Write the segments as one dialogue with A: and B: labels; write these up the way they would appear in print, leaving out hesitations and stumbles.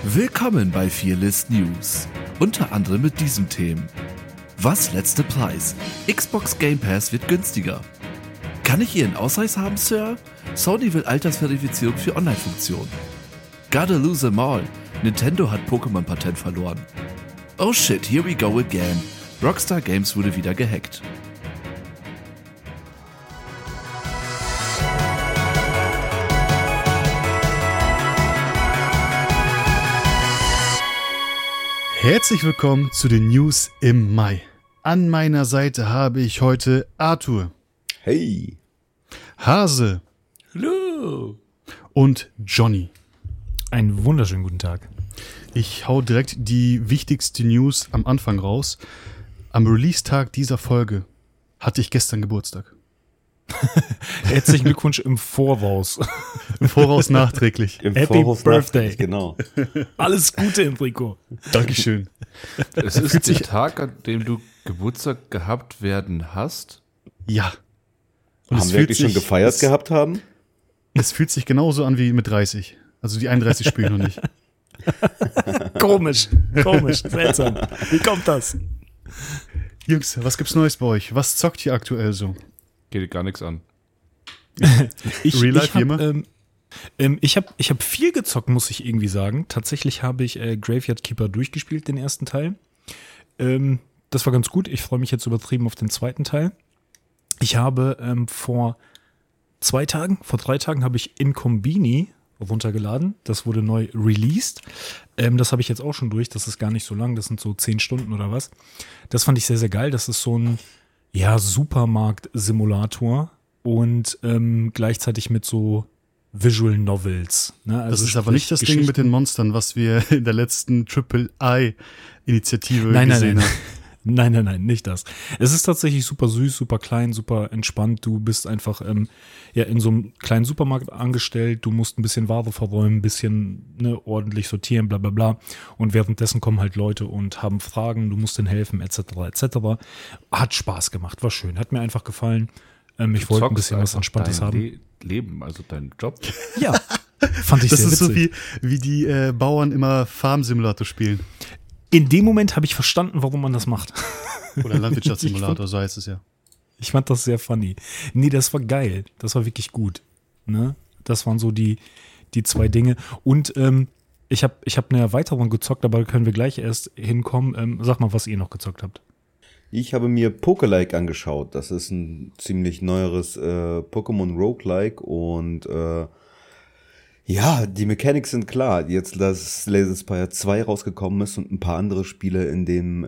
A: Willkommen bei Fearless News. Unter anderem mit diesem Themen. Was letzte Preis? Xbox Game Pass wird günstiger. Kann ich Ihren Ausweis haben, Sir? Sony will Altersverifizierung für Online-Funktionen. Gotta lose them all. Nintendo hat Pokémon-Patent verloren. Oh shit, here we go again. Rockstar Games wurde wieder gehackt.
B: Herzlich willkommen zu den News im Mai. An meiner Seite habe ich heute Arthur.
C: Hey.
B: Hase.
D: Hallo.
B: Und Johnny.
D: Einen wunderschönen guten Tag.
B: Ich hau direkt die wichtigste News am Anfang raus. Am Release-Tag dieser Folge hatte ich gestern Geburtstag.
D: Herzlichen Glückwunsch im Voraus.
B: Im Voraus nachträglich.
C: Im
D: Happy
C: Voraus
D: Birthday.
C: Genau.
D: Alles Gute, Enrico.
B: Dankeschön.
A: Es ist der Tag, an dem du Geburtstag gehabt werden hast?
B: Ja. Und
C: Haben wir wirklich schon gefeiert gehabt haben?
B: Es fühlt sich genauso an wie mit 30. Also die 31 spiele ich noch nicht.
D: Komisch, seltsam. Wie kommt das?
B: Jungs, was gibt's Neues bei euch? Was zockt ihr aktuell so?
A: Geht gar nichts an.
B: Real Life wie immer?
D: Ich hab viel gezockt, muss ich irgendwie sagen. Tatsächlich habe ich Graveyard Keeper durchgespielt, den ersten Teil. Das war ganz gut. Ich freue mich jetzt übertrieben auf den zweiten Teil. Ich habe vor 3 Tagen habe ich Incombini runtergeladen. Das wurde neu released. Das habe ich jetzt auch schon durch. Das ist gar nicht so lang. Das sind so 10 Stunden oder was. Das fand ich sehr, sehr geil. Das ist so ein Supermarkt-Simulator und gleichzeitig mit so Visual Novels. Ne? Also
B: das ist aber nicht das Ding mit den Monstern, was wir in der letzten Triple-I-Initiative gesehen haben.
D: Nein, nicht das. Es ist tatsächlich super süß, super klein, super entspannt. Du bist einfach in so einem kleinen Supermarkt angestellt. Du musst ein bisschen Ware verräumen, ein bisschen ordentlich sortieren, bla bla bla. Und währenddessen kommen halt Leute und haben Fragen. Du musst denen helfen, etc. etc. Hat Spaß gemacht, war schön, hat mir einfach gefallen. Ich wollte ein bisschen was Entspanntes haben.
A: Leben, also dein Job.
D: Ja, fand ich
B: das
D: sehr witzig.
B: Das ist so wie die Bauern immer Farm-Simulator spielen.
D: In dem Moment habe ich verstanden, warum man das macht.
B: Oder Landwirtschaftssimulator, so heißt es ja.
D: Ich fand das sehr funny. Nee, das war geil. Das war wirklich gut. Ne? Das waren so die 2 Dinge. Und ich hab eine Erweiterung gezockt, aber da können wir gleich erst hinkommen. Sag mal, was ihr noch gezockt habt.
C: Ich habe mir Pokelike angeschaut. Das ist ein ziemlich neueres Pokémon Roguelike und die Mechanics sind klar. Jetzt, dass Laser Spire 2 rausgekommen ist und ein paar andere Spiele in dem,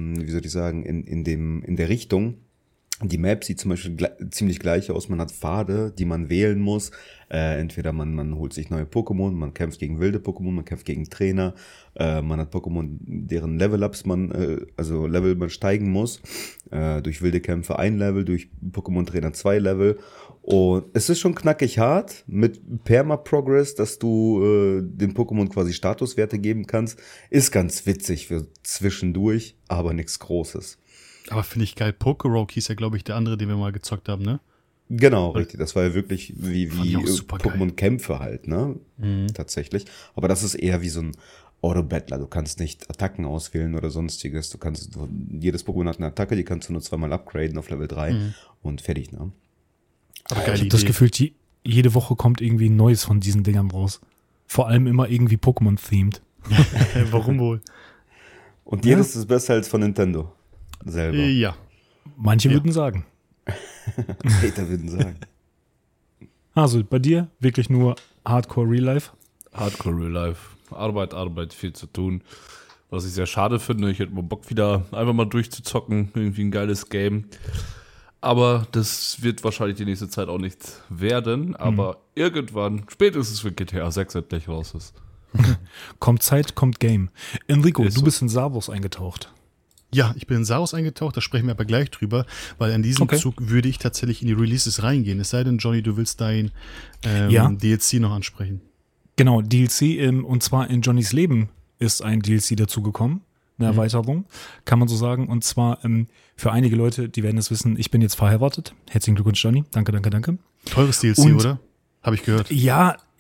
C: in der Richtung. Die Map sieht zum Beispiel ziemlich gleich aus. Man hat Pfade, die man wählen muss. Entweder man holt sich neue Pokémon, man kämpft gegen wilde Pokémon, man kämpft gegen Trainer. Man hat Pokémon, deren Level-Ups Level man steigen muss. Durch wilde Kämpfe 1 Level, durch Pokémon-Trainer 2 Level. Und es ist schon knackig hart mit Perma-Progress, dass du den Pokémon quasi Statuswerte geben kannst. Ist ganz witzig für zwischendurch, aber nichts Großes.
B: Aber finde ich geil. Pokerogue hieß ja, glaube ich, der andere, den wir mal gezockt haben, ne?
C: Genau, richtig. Das war ja wirklich wie Pokémon-Kämpfe halt, ne?
B: Mhm.
C: Tatsächlich. Aber das ist eher wie so ein Auto-Battler. Du kannst nicht Attacken auswählen oder sonstiges. Jedes Pokémon hat eine Attacke, die kannst du nur 2-mal upgraden auf Level 3 und fertig, ne?
B: Aber
D: ich habe das Gefühl, jede Woche kommt irgendwie ein neues von diesen Dingern raus. Vor allem immer irgendwie Pokémon-themed.
B: Warum wohl?
C: Und jedes ist besser als von Nintendo selber.
B: Ja.
D: Manche würden sagen.
C: Hater würden sagen.
D: Also bei dir wirklich nur Hardcore Real Life?
A: Hardcore Real Life. Arbeit, viel zu tun. Was ich sehr schade finde. Ich hätte mal Bock wieder einfach mal durchzuzocken. Irgendwie ein geiles Game. Aber das wird wahrscheinlich die nächste Zeit auch nichts werden. Aber irgendwann, spätestens wenn GTA 6 endlich raus ist.
D: Kommt Zeit, kommt Game. Enrico,
A: Ist
D: du
A: so.
D: bist in Savos eingetaucht.
B: Ja, ich bin in Saros eingetaucht, da sprechen wir aber gleich drüber, weil an diesem Zug würde ich tatsächlich in die Releases reingehen. Es sei denn, Johnny, du willst dein DLC noch ansprechen.
D: Genau, DLC, und zwar in Johnnys Leben ist ein DLC dazugekommen. Eine Erweiterung, kann man so sagen. Und zwar für einige Leute, die werden es wissen, ich bin jetzt verheiratet. Herzlichen Glückwunsch, Johnny. Danke.
B: Teures DLC, oder? Habe ich gehört.
D: Ja,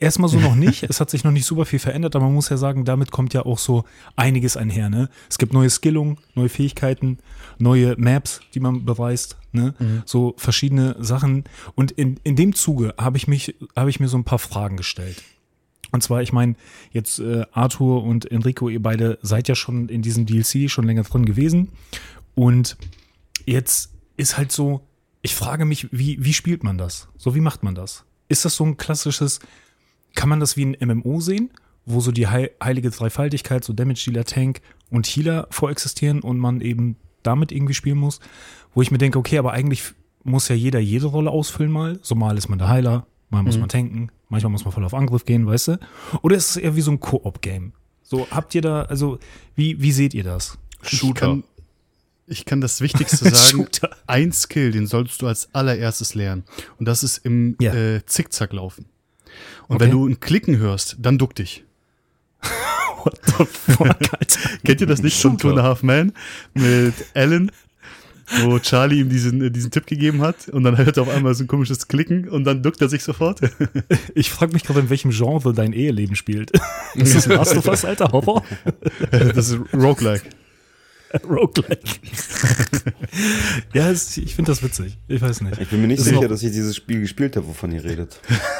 D: erstmal so noch nicht. Es hat sich noch nicht super viel verändert, aber man muss ja sagen, damit kommt ja auch so einiges einher, ne? Es gibt neue Skillungen, neue Fähigkeiten, neue Maps, die man beweist, ne? So verschiedene Sachen. Und in dem Zuge habe ich mir so ein paar Fragen gestellt. Und zwar, ich meine, jetzt Arthur und Enrico, ihr beide seid ja schon in diesem DLC schon länger drin gewesen. Und jetzt ist halt so, ich frage mich, wie spielt man das? So, wie macht man das? Ist das so ein klassisches, kann man das wie ein MMO sehen, wo so die heilige Dreifaltigkeit, so Damage Dealer, Tank und Healer vorexistieren und man eben damit irgendwie spielen muss? Wo ich mir denke, okay, aber eigentlich muss ja jeder jede Rolle ausfüllen mal. So mal ist man der Heiler, mal muss man tanken, manchmal muss man voll auf Angriff gehen, weißt du? Oder ist es eher wie so ein Koop-Game? So, habt ihr da, also, wie seht ihr das?
B: Shooter. Ich kann das Wichtigste sagen, ein Skill, den solltest du als allererstes lernen. Und das ist im Zickzack laufen. Und wenn du ein Klicken hörst, dann duck dich.
D: What the fuck, Alter?
B: Kennt ihr das nicht von Two and a Half Men mit Alan, wo Charlie ihm diesen Tipp gegeben hat und dann hört er auf einmal so ein komisches Klicken und dann duckt er sich sofort?
D: Ich frage mich gerade, in welchem Genre dein Eheleben spielt. Ist das Last of Us, Alter? Horror?
B: Das ist Roguelike.
D: Roguelike. Ja, ich finde das witzig. Ich weiß nicht.
C: Ich bin mir nicht sicher, dass ich dieses Spiel gespielt habe, wovon ihr redet.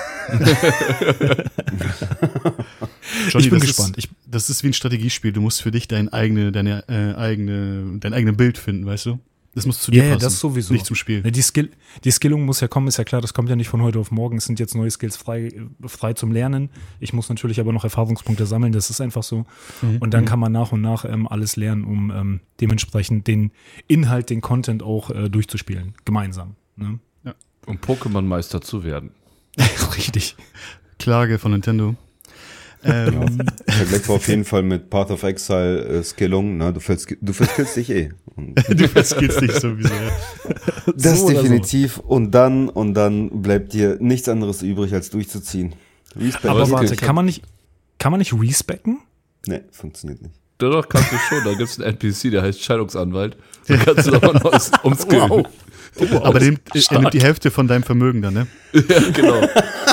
B: Johnny, ich bin gespannt. Das ist wie ein Strategiespiel. Du musst für dich dein eigenes Bild finden, weißt du? Das muss zu dir passen. Ja, das sowieso. Nicht zum Spiel.
D: Die Skillung muss ja kommen, ist ja klar, das kommt ja nicht von heute auf morgen. Es sind jetzt neue Skills frei zum Lernen. Ich muss natürlich aber noch Erfahrungspunkte sammeln, das ist einfach so. Und dann kann man nach und nach alles lernen, um dementsprechend den Inhalt, den Content auch durchzuspielen. Gemeinsam. Ne?
A: Ja. Um Pokémon-Meister zu werden.
D: Richtig.
B: Klage von Nintendo.
C: Vergleichbar auf jeden Fall mit Path of Exile Skillung, ne? Du verskillst dich eh.
B: Du verskillst dich sowieso, ja.
C: Das so definitiv. So. Und dann bleibt dir nichts anderes übrig, als durchzuziehen.
D: Aber warte, kann man nicht respecken?
C: Nee, funktioniert nicht.
A: Doch, kannst du schon. Da gibt es einen NPC, der heißt Scheidungsanwalt. Da kannst du doch mal noch umskillen. Wow.
B: Aber er nimmt die Hälfte von deinem Vermögen dann, ne?
A: Ja, genau.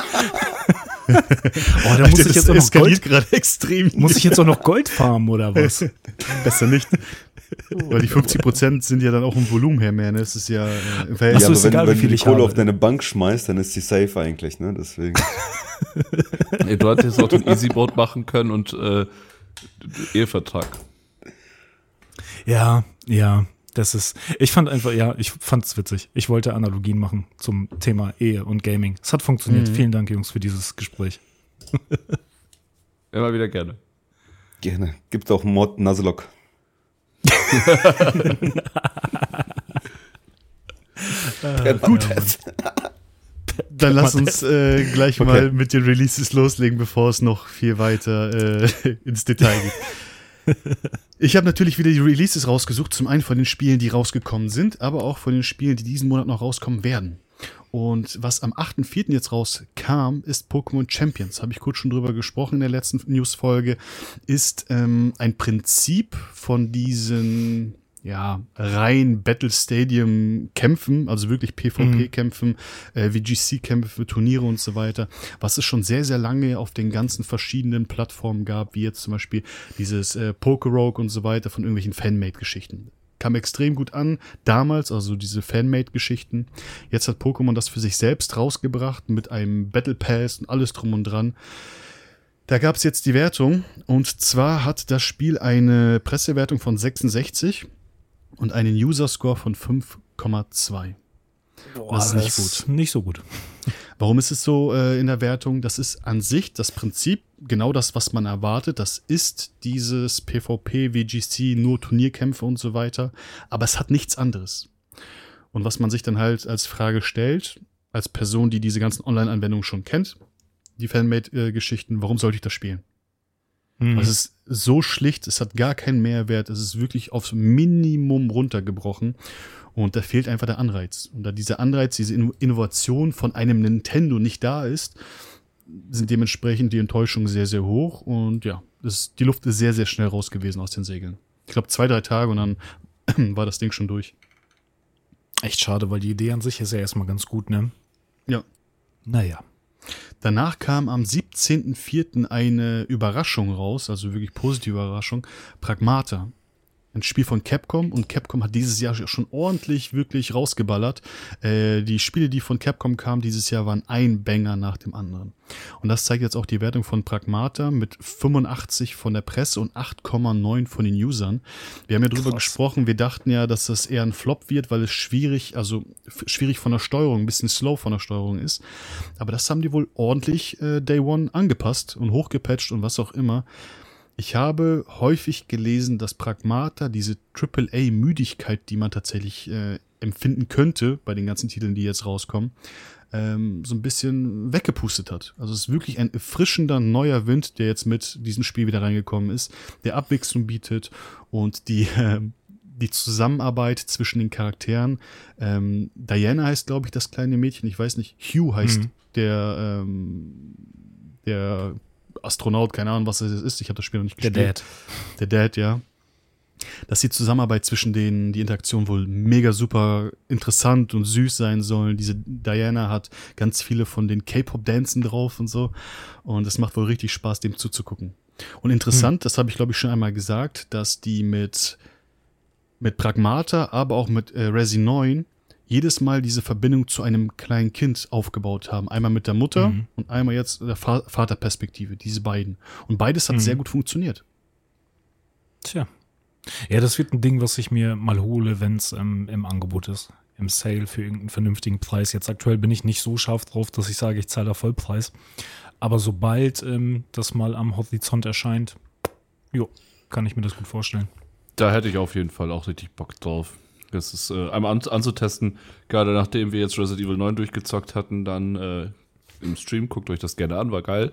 D: Oh, da muss ich jetzt auch noch
B: Gold gerade extrem.
D: Muss ich jetzt auch noch Gold farmen oder was?
B: Besser nicht. Weil die 50% sind ja dann auch im Volumen her mehr, ne? Es ist ja
C: im Verhältnis. Ja, aber egal, wenn du die Kohle auf deine Bank schmeißt, dann ist die safe eigentlich, ne? Deswegen.
A: Ey, du hättest auch den Easy-Boat machen können und Ehevertrag.
D: Ja. Ich fand's witzig. Ich wollte Analogien machen zum Thema Ehe und Gaming. Es hat funktioniert. Vielen Dank, Jungs, für dieses Gespräch.
A: Immer wieder gerne.
C: Gerne. Gibt auch Mod Nuzlocke.
B: Gut. Dann lass uns gleich mal mit den Releases loslegen, bevor es noch viel weiter ins Detail geht. Ich habe natürlich wieder die Releases rausgesucht, zum einen von den Spielen, die rausgekommen sind, aber auch von den Spielen, die diesen Monat noch rauskommen werden. Und was am 8.4. jetzt rauskam, ist Pokémon Champions. Habe ich kurz schon drüber gesprochen in der letzten News-Folge. Ist ein Prinzip von diesen rein Battle Stadium Kämpfen, also wirklich PvP-Kämpfen, VGC-Kämpfe, Turniere und so weiter, was es schon sehr, sehr lange auf den ganzen verschiedenen Plattformen gab, wie jetzt zum Beispiel dieses Pokerogue und so weiter von irgendwelchen Fanmade-Geschichten. Kam extrem gut an, damals, also diese Fanmade-Geschichten. Jetzt hat Pokémon das für sich selbst rausgebracht mit einem Battle Pass und alles drum und dran. Da gab es jetzt die Wertung und zwar hat das Spiel eine Pressewertung von 66 und einen User-Score von 5,2.
D: Boah, das ist nicht gut. Nicht so gut.
B: Warum ist es so in der Wertung? Das ist an sich das Prinzip, genau das, was man erwartet. Das ist dieses PvP, VGC, nur Turnierkämpfe und so weiter. Aber es hat nichts anderes. Und was man sich dann halt als Frage stellt, als Person, die diese ganzen Online-Anwendungen schon kennt, die Fanmade-Geschichten, warum sollte ich das spielen? Es ist so schlicht, es hat gar keinen Mehrwert, es ist wirklich aufs Minimum runtergebrochen und da fehlt einfach der Anreiz. Und da dieser Anreiz, diese Innovation von einem Nintendo nicht da ist, sind dementsprechend die Enttäuschungen sehr, sehr hoch und ja, die Luft ist sehr, sehr schnell raus gewesen aus den Segeln. Ich glaube 2-3 Tage und dann war das Ding schon durch.
D: Echt schade, weil die Idee an sich ist ja erstmal ganz gut, ne?
B: Ja.
D: Naja.
B: Danach kam am 17.04. eine Überraschung raus, also wirklich positive Überraschung, Pragmata. Ein Spiel von Capcom, und Capcom hat dieses Jahr schon ordentlich wirklich rausgeballert. Die Spiele, die von Capcom kamen dieses Jahr, waren ein Banger nach dem anderen. Und das zeigt jetzt auch die Wertung von Pragmata mit 85 von der Presse und 8,9 von den Usern. Wir haben ja drüber gesprochen, wir dachten ja, dass das eher ein Flop wird, weil es schwierig von der Steuerung, ein bisschen slow von der Steuerung ist. Aber das haben die wohl ordentlich Day One angepasst und hochgepatcht und was auch immer. Ich habe häufig gelesen, dass Pragmata diese AAA-Müdigkeit, die man tatsächlich empfinden könnte bei den ganzen Titeln, die jetzt rauskommen, so ein bisschen weggepustet hat. Also es ist wirklich ein erfrischender neuer Wind, der jetzt mit diesem Spiel wieder reingekommen ist, der Abwechslung bietet und die Zusammenarbeit zwischen den Charakteren. Diana heißt, glaube ich, das kleine Mädchen. Ich weiß nicht, Hugh heißt der Astronaut, keine Ahnung, was es ist. Ich habe das Spiel noch nicht gespielt. Der Dad, ja. Dass die Zusammenarbeit zwischen denen, die Interaktion wohl mega super interessant und süß sein sollen. Diese Diana hat ganz viele von den K-Pop-Dancen drauf und so. Und es macht wohl richtig Spaß, dem zuzugucken. Und interessant, das habe ich, glaube ich, schon einmal gesagt, dass die mit Pragmata, aber auch mit Resi 9 jedes Mal diese Verbindung zu einem kleinen Kind aufgebaut haben. Einmal mit der Mutter und einmal jetzt der Vaterperspektive, diese beiden. Und beides hat sehr gut funktioniert.
D: Tja. Ja, das wird ein Ding, was ich mir mal hole, wenn es im Angebot ist. Im Sale für irgendeinen vernünftigen Preis. Jetzt aktuell bin ich nicht so scharf drauf, dass ich sage, ich zahle da Vollpreis. Aber sobald das mal am Horizont erscheint, kann ich mir das gut vorstellen.
A: Da hätte ich auf jeden Fall auch richtig Bock drauf. Das ist einmal anzutesten, gerade nachdem wir jetzt Resident Evil 9 durchgezockt hatten, dann im Stream, guckt euch das gerne an, war geil.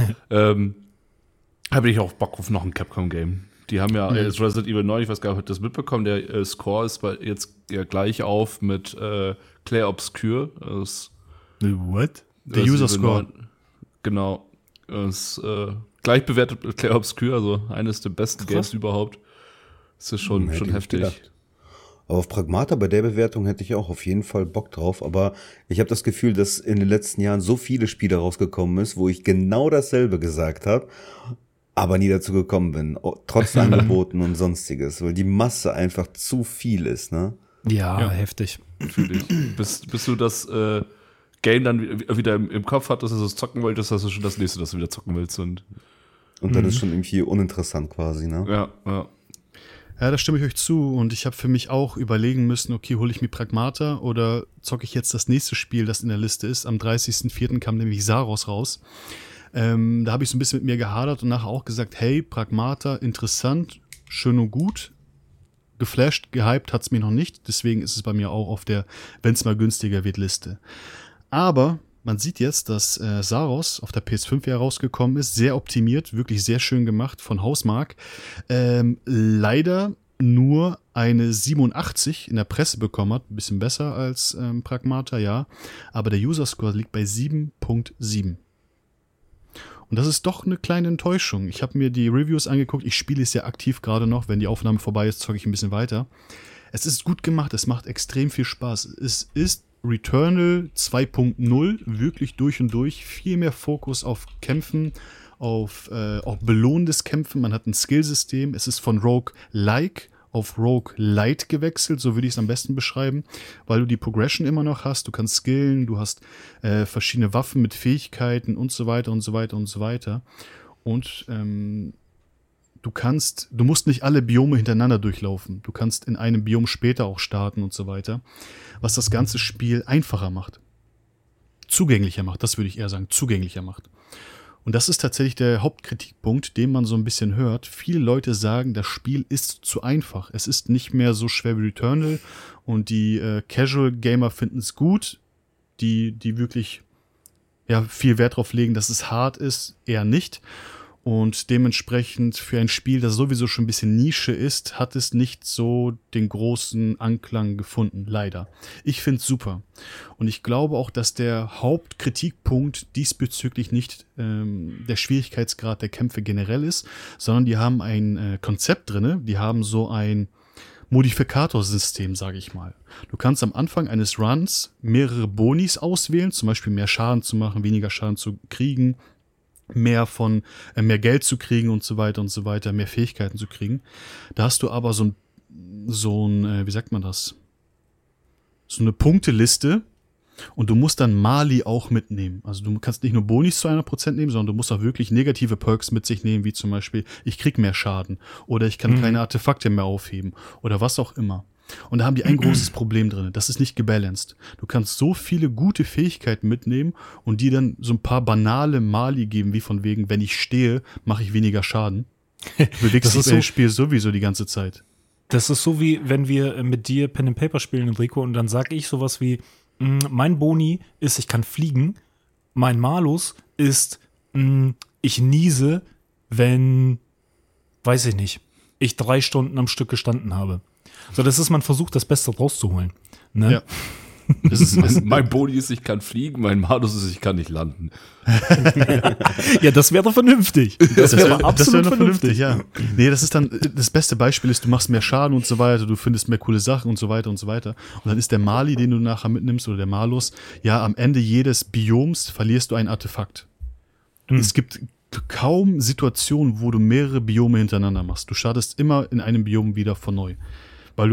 A: Habe ich auch Bock auf noch ein Capcom-Game. Die haben ja jetzt Resident Evil 9, ich weiß gar nicht, ob ihr das mitbekommen, der Score ist jetzt ja gleich auf mit Clair Obscur.
B: What? Der User-Score.
A: Genau. Ist gleich bewertet mit Clair Obscur, also eines der besten Games überhaupt. Das ist schon heftig. Gedacht.
C: Aber auf Pragmata bei der Bewertung hätte ich auch auf jeden Fall Bock drauf. Aber ich habe das Gefühl, dass in den letzten Jahren so viele Spiele rausgekommen ist, wo ich genau dasselbe gesagt habe, aber nie dazu gekommen bin. Trotz Angeboten und Sonstiges. Weil die Masse einfach zu viel ist, ne?
D: Ja. Heftig.
A: Natürlich. Bis du das Game dann wieder im Kopf hattest, dass du es zocken wolltest, hast du schon das nächste, das du wieder zocken willst. Und
C: dann ist schon irgendwie uninteressant quasi, ne?
A: Ja.
B: Ja, da stimme ich euch zu, und ich habe für mich auch überlegen müssen, okay, hole ich mir Pragmata oder zocke ich jetzt das nächste Spiel, das in der Liste ist. Am 30.04. kam nämlich Saros raus. Da habe ich so ein bisschen mit mir gehadert und nachher auch gesagt, hey, Pragmata, interessant, schön und gut. Geflasht, gehypt hat's mir noch nicht, deswegen ist es bei mir auch auf der, wenn es mal günstiger wird, Liste. Aber man sieht jetzt, dass Saros auf der PS5 herausgekommen ist, sehr optimiert, wirklich sehr schön gemacht von Hausmark. Leider nur eine 87 in der Presse bekommen hat, ein bisschen besser als Pragmata, ja, aber der User-Score liegt bei 7.7. Und das ist doch eine kleine Enttäuschung. Ich habe mir die Reviews angeguckt, ich spiele es ja aktiv gerade noch, wenn die Aufnahme vorbei ist, zocke ich ein bisschen weiter. Es ist gut gemacht, es macht extrem viel Spaß. Es ist Returnal 2.0, wirklich durch und durch, viel mehr Fokus auf Kämpfen, auf auch belohnendes Kämpfen. Man hat ein Skillsystem, es ist von Rogue-like auf Rogue-lite gewechselt, so würde ich es am besten beschreiben, weil du die Progression immer noch hast, du kannst skillen, du hast verschiedene Waffen mit Fähigkeiten und so weiter und so weiter und so weiter. Und du musst nicht alle Biome hintereinander durchlaufen. Du kannst in einem Biom später auch starten und so weiter, was das ganze Spiel einfacher macht. Zugänglicher macht, das würde ich eher sagen, zugänglicher macht. Und das ist tatsächlich der Hauptkritikpunkt, den man so ein bisschen hört. Viele Leute sagen, das Spiel ist zu einfach. Es ist nicht mehr so schwer wie Returnal und die Casual-Gamer finden es gut, die wirklich viel Wert drauf legen, dass es hart ist, eher nicht. Und dementsprechend für ein Spiel, das sowieso schon ein bisschen Nische ist, hat es nicht so den großen Anklang gefunden, leider. Ich finde es super. Und ich glaube auch, dass der Hauptkritikpunkt diesbezüglich nicht der Schwierigkeitsgrad der Kämpfe generell ist, sondern die haben ein Konzept drin, die haben so ein Modifikatorsystem, sage ich mal. Du kannst am Anfang eines Runs mehrere Bonis auswählen, zum Beispiel mehr Schaden zu machen, weniger Schaden zu kriegen, mehr Geld zu kriegen und so weiter, mehr Fähigkeiten zu kriegen. Da hast du aber so ein wie sagt man das? So eine Punkteliste und du musst dann Mali auch mitnehmen. Also du kannst nicht nur Bonis zu 100% nehmen, sondern du musst auch wirklich negative Perks mit sich nehmen, wie zum Beispiel, ich krieg mehr Schaden oder ich kann keine Artefakte mehr aufheben oder was auch immer. Und da haben die ein großes Problem drin. Das ist nicht gebalanced. Du kannst so viele gute Fähigkeiten mitnehmen und die dann so ein paar banale Mali geben, wie von wegen, wenn ich stehe, mache ich weniger Schaden. Du bewegst dich im Spiel sowieso die ganze Zeit.
D: Das ist so, wie wenn wir mit dir Pen and Paper spielen, Enrico, und dann sag ich sowas wie, mein Boni ist, ich kann fliegen. Mein Malus ist, ich niese, wenn, weiß ich nicht, ich 3 Stunden am Stück gestanden habe. So, das ist, man versucht, das Beste rauszuholen. Ne?
B: Ja.
E: Mein Boni ist, ich kann fliegen, mein Malus ist, ich kann nicht landen.
D: Ja, das wäre vernünftig. Das wäre absolut vernünftig,
B: ja. Nee, das ist dann, das beste Beispiel ist, du machst mehr Schaden und so weiter, du findest mehr coole Sachen und so weiter und so weiter. Und dann ist der Mali, den du nachher mitnimmst, oder der Malus, ja, am Ende jedes Bioms verlierst du ein Artefakt. Es gibt kaum Situationen, wo du mehrere Biome hintereinander machst. Du startest immer in einem Biom wieder von neu. Weil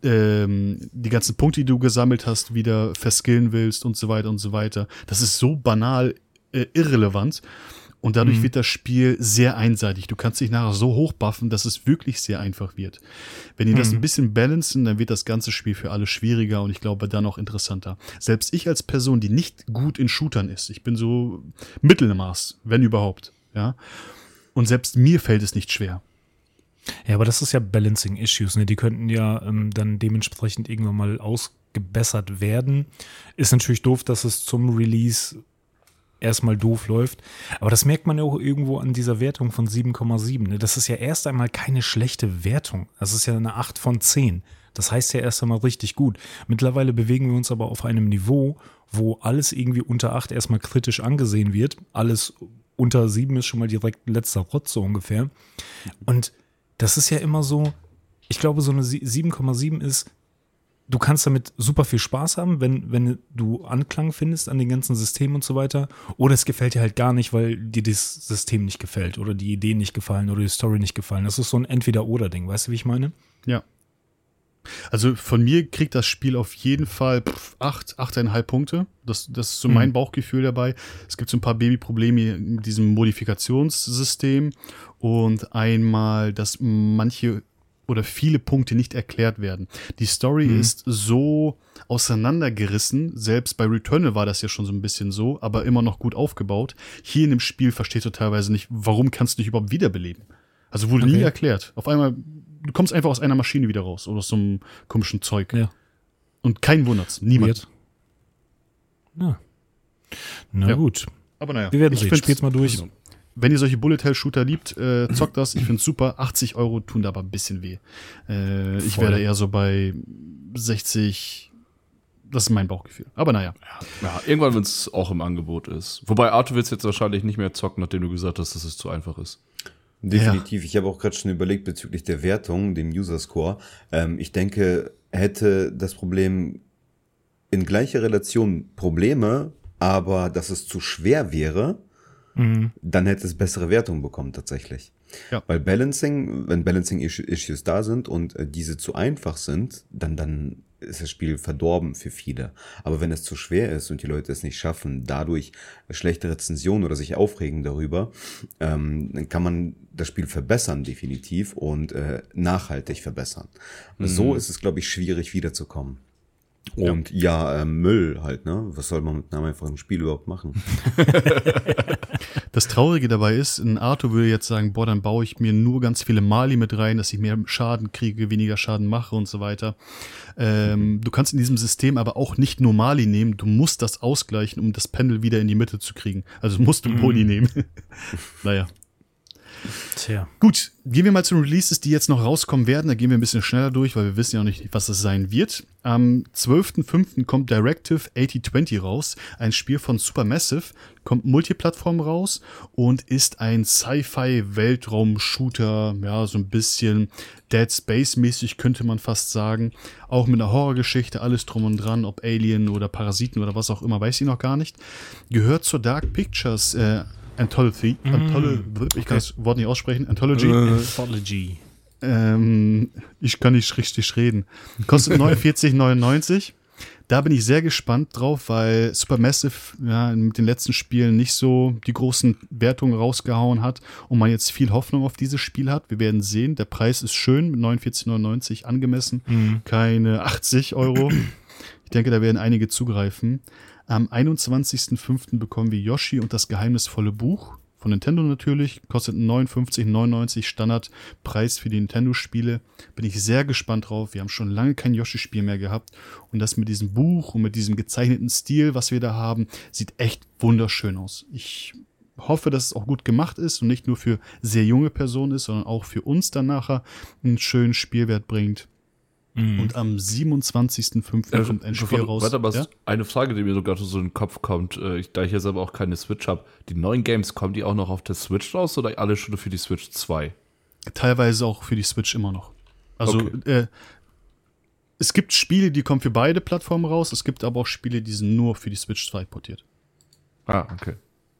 B: du die ganzen Punkte, die du gesammelt hast, wieder verskillen willst und so weiter und so weiter. Das ist so banal irrelevant und dadurch wird das Spiel sehr einseitig. Du kannst dich nachher so hochbuffen, dass es wirklich sehr einfach wird. Wenn die das ein bisschen balancen, dann wird das ganze Spiel für alle schwieriger und ich glaube dann auch interessanter. Selbst ich als Person, die nicht gut in Shootern ist, ich bin so Mittelmaß, wenn überhaupt, ja. Und selbst mir fällt es nicht schwer.
D: Ja, aber das ist ja Balancing Issues, ne? Die könnten ja dann dementsprechend irgendwann mal ausgebessert werden. Ist natürlich doof, dass es zum Release erstmal doof läuft. Aber das merkt man ja auch irgendwo an dieser Wertung von 7,7. Ne? Das ist ja erst einmal keine schlechte Wertung. Das ist ja eine 8 von 10. Das heißt ja erst einmal richtig gut. Mittlerweile bewegen wir uns aber auf einem Niveau, wo alles irgendwie unter 8 erstmal kritisch angesehen wird. Alles unter 7 ist schon mal direkt letzter Rotz so ungefähr. Und das ist ja immer so, ich glaube, so eine 7,7 ist, du kannst damit super viel Spaß haben, wenn du Anklang findest an den ganzen Systemen und so weiter. Oder es gefällt dir halt gar nicht, weil dir das System nicht gefällt oder die Ideen nicht gefallen oder die Story nicht gefallen. Das ist so ein Entweder-Oder-Ding, weißt du, wie ich meine?
B: Ja. Also von mir kriegt das Spiel auf jeden Fall 8,5 Punkte. Das ist so mein Bauchgefühl dabei. Es gibt so ein paar Babyprobleme mit diesem Modifikationssystem und einmal, dass manche oder viele Punkte nicht erklärt werden. Die Story ist so auseinandergerissen, selbst bei Returnal war das ja schon so ein bisschen so, aber immer noch gut aufgebaut. Hier in dem Spiel verstehst du teilweise nicht, warum kannst du dich überhaupt wiederbeleben? Also wurde nie erklärt. Auf einmal, du kommst einfach aus einer Maschine wieder raus oder aus so einem komischen Zeug. Ja. Und kein wundert's, niemand.
D: Na gut.
B: Aber naja.
D: Wir werden sehen. Spiel's mal durch.
B: Wenn ihr solche Bullet-Hell-Shooter liebt, zockt das. Ich find's super. 80 € tun da aber ein bisschen weh. Ich werde eher so bei 60. Das ist mein Bauchgefühl. Aber naja.
E: Ja, irgendwann, wenn es auch im Angebot ist. Wobei Arthur wird jetzt wahrscheinlich nicht mehr zocken, nachdem du gesagt hast, dass es zu einfach ist.
C: Definitiv. Ja. Ich habe auch gerade schon überlegt bezüglich der Wertung, dem User-Score. Ich denke, hätte das Problem in gleicher Relation Probleme, aber dass es zu schwer wäre, dann hätte es bessere Wertungen bekommen tatsächlich. Ja. Weil wenn Balancing-Issues da sind und diese zu einfach sind, dann ist das Spiel verdorben für viele. Aber wenn es zu schwer ist und die Leute es nicht schaffen, dadurch schlechte Rezensionen oder sich aufregen darüber, dann kann man das Spiel verbessern definitiv und nachhaltig verbessern. So ist es, glaube ich, schwierig wiederzukommen. Und Müll halt, ne? Was soll man mit einem einfachen Spiel überhaupt machen?
B: Das Traurige dabei ist, ein Arthur würde jetzt sagen, boah, dann baue ich mir nur ganz viele Mali mit rein, dass ich mehr Schaden kriege, weniger Schaden mache und so weiter. Du kannst in diesem System aber auch nicht nur Mali nehmen, du musst das ausgleichen, um das Pendel wieder in die Mitte zu kriegen. Also musst du Boni nehmen. Naja.
D: Tja.
B: Gut, gehen wir mal zu den Releases, die jetzt noch rauskommen werden. Da gehen wir ein bisschen schneller durch, weil wir wissen ja noch nicht, was es sein wird. Am 12.05. kommt Directive 8020 raus. Ein Spiel von Supermassive. Kommt Multiplattform raus und ist ein Sci-Fi-Weltraum-Shooter. Ja, so ein bisschen Dead Space-mäßig könnte man fast sagen. Auch mit einer Horrorgeschichte, alles drum und dran. Ob Alien oder Parasiten oder was auch immer, weiß ich noch gar nicht. Gehört zur Dark Pictures Anthology. Ich kann das Wort nicht aussprechen. Anthology. Ich kann nicht richtig reden. Kostet 49,99. Da bin ich sehr gespannt drauf, weil Supermassive mit den letzten Spielen nicht so die großen Wertungen rausgehauen hat und man jetzt viel Hoffnung auf dieses Spiel hat. Wir werden sehen. Der Preis ist schön mit 49,99 angemessen. Keine 80 Euro. Ich denke, da werden einige zugreifen. Am 21.05. bekommen wir Yoshi und das geheimnisvolle Buch. Von Nintendo natürlich, kostet 59,99 Standardpreis für die Nintendo-Spiele. Bin ich sehr gespannt drauf. Wir haben schon lange kein Yoshi-Spiel mehr gehabt. Und das mit diesem Buch und mit diesem gezeichneten Stil, was wir da haben, sieht echt wunderschön aus. Ich hoffe, dass es auch gut gemacht ist und nicht nur für sehr junge Personen ist, sondern auch für uns dann nachher einen schönen Spielwert bringt. Und am 27.05. kommt ein Spiel raus.
E: Warte mal, eine Frage, die mir sogar so in den Kopf kommt, da ich jetzt aber auch keine Switch habe. Die neuen Games, kommen die auch noch auf der Switch raus oder alle schon für die Switch 2?
B: Teilweise auch für die Switch immer noch. Also es gibt Spiele, die kommen für beide Plattformen raus. Es gibt aber auch Spiele, die sind nur für die Switch 2 portiert.
E: Ah, okay.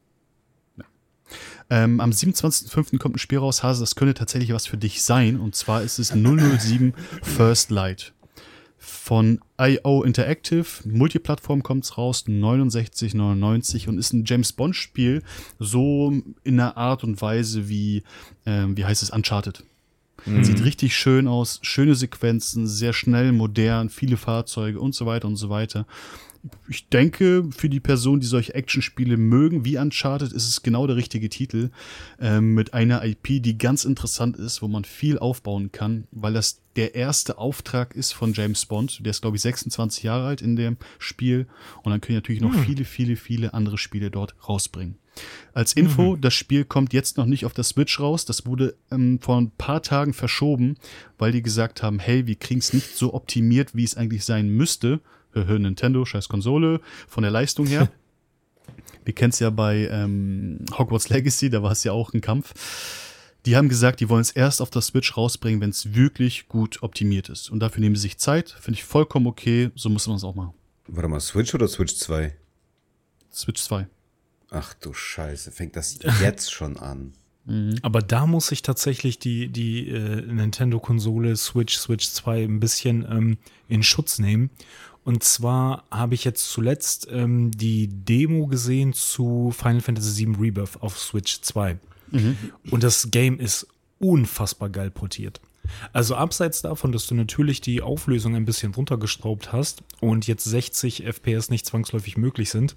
B: Am 27.05. kommt ein Spiel raus, Hase, das könnte tatsächlich was für dich sein. Und zwar ist es 007 First Light. Von IO Interactive, Multiplattform kommt's raus, 69,99 und ist ein James-Bond-Spiel, so in einer Art und Weise wie heißt es, Uncharted. Sieht richtig schön aus, schöne Sequenzen, sehr schnell, modern, viele Fahrzeuge und so weiter und so weiter. Ich denke, für die Personen, die solche Actionspiele mögen, wie Uncharted, ist es genau der richtige Titel. Mit einer IP, die ganz interessant ist, wo man viel aufbauen kann, weil das der erste Auftrag ist von James Bond. Der ist, glaube ich, 26 Jahre alt in dem Spiel. Und dann können natürlich noch viele andere Spiele dort rausbringen. Als Info, das Spiel kommt jetzt noch nicht auf der Switch raus. Das wurde vor ein paar Tagen verschoben, weil die gesagt haben, hey, wir kriegen es nicht so optimiert, wie es eigentlich sein müsste. Nintendo, scheiß Konsole, von der Leistung her. Wir kennen es ja bei Hogwarts Legacy, da war es ja auch ein Kampf. Die haben gesagt, die wollen es erst auf der Switch rausbringen, wenn es wirklich gut optimiert ist. Und dafür nehmen sie sich Zeit, finde ich vollkommen okay, so muss man es auch machen.
C: Warte mal, Switch oder Switch 2?
B: Switch 2.
C: Ach du Scheiße, fängt das jetzt schon an.
D: Aber da muss ich tatsächlich die Nintendo-Konsole Switch 2 ein bisschen in Schutz nehmen. Und zwar habe ich jetzt zuletzt die Demo gesehen zu Final Fantasy VII Rebirth auf Switch 2. Und das Game ist unfassbar geil portiert. Also abseits davon, dass du natürlich die Auflösung ein bisschen runtergeschraubt hast und jetzt 60 FPS nicht zwangsläufig möglich sind,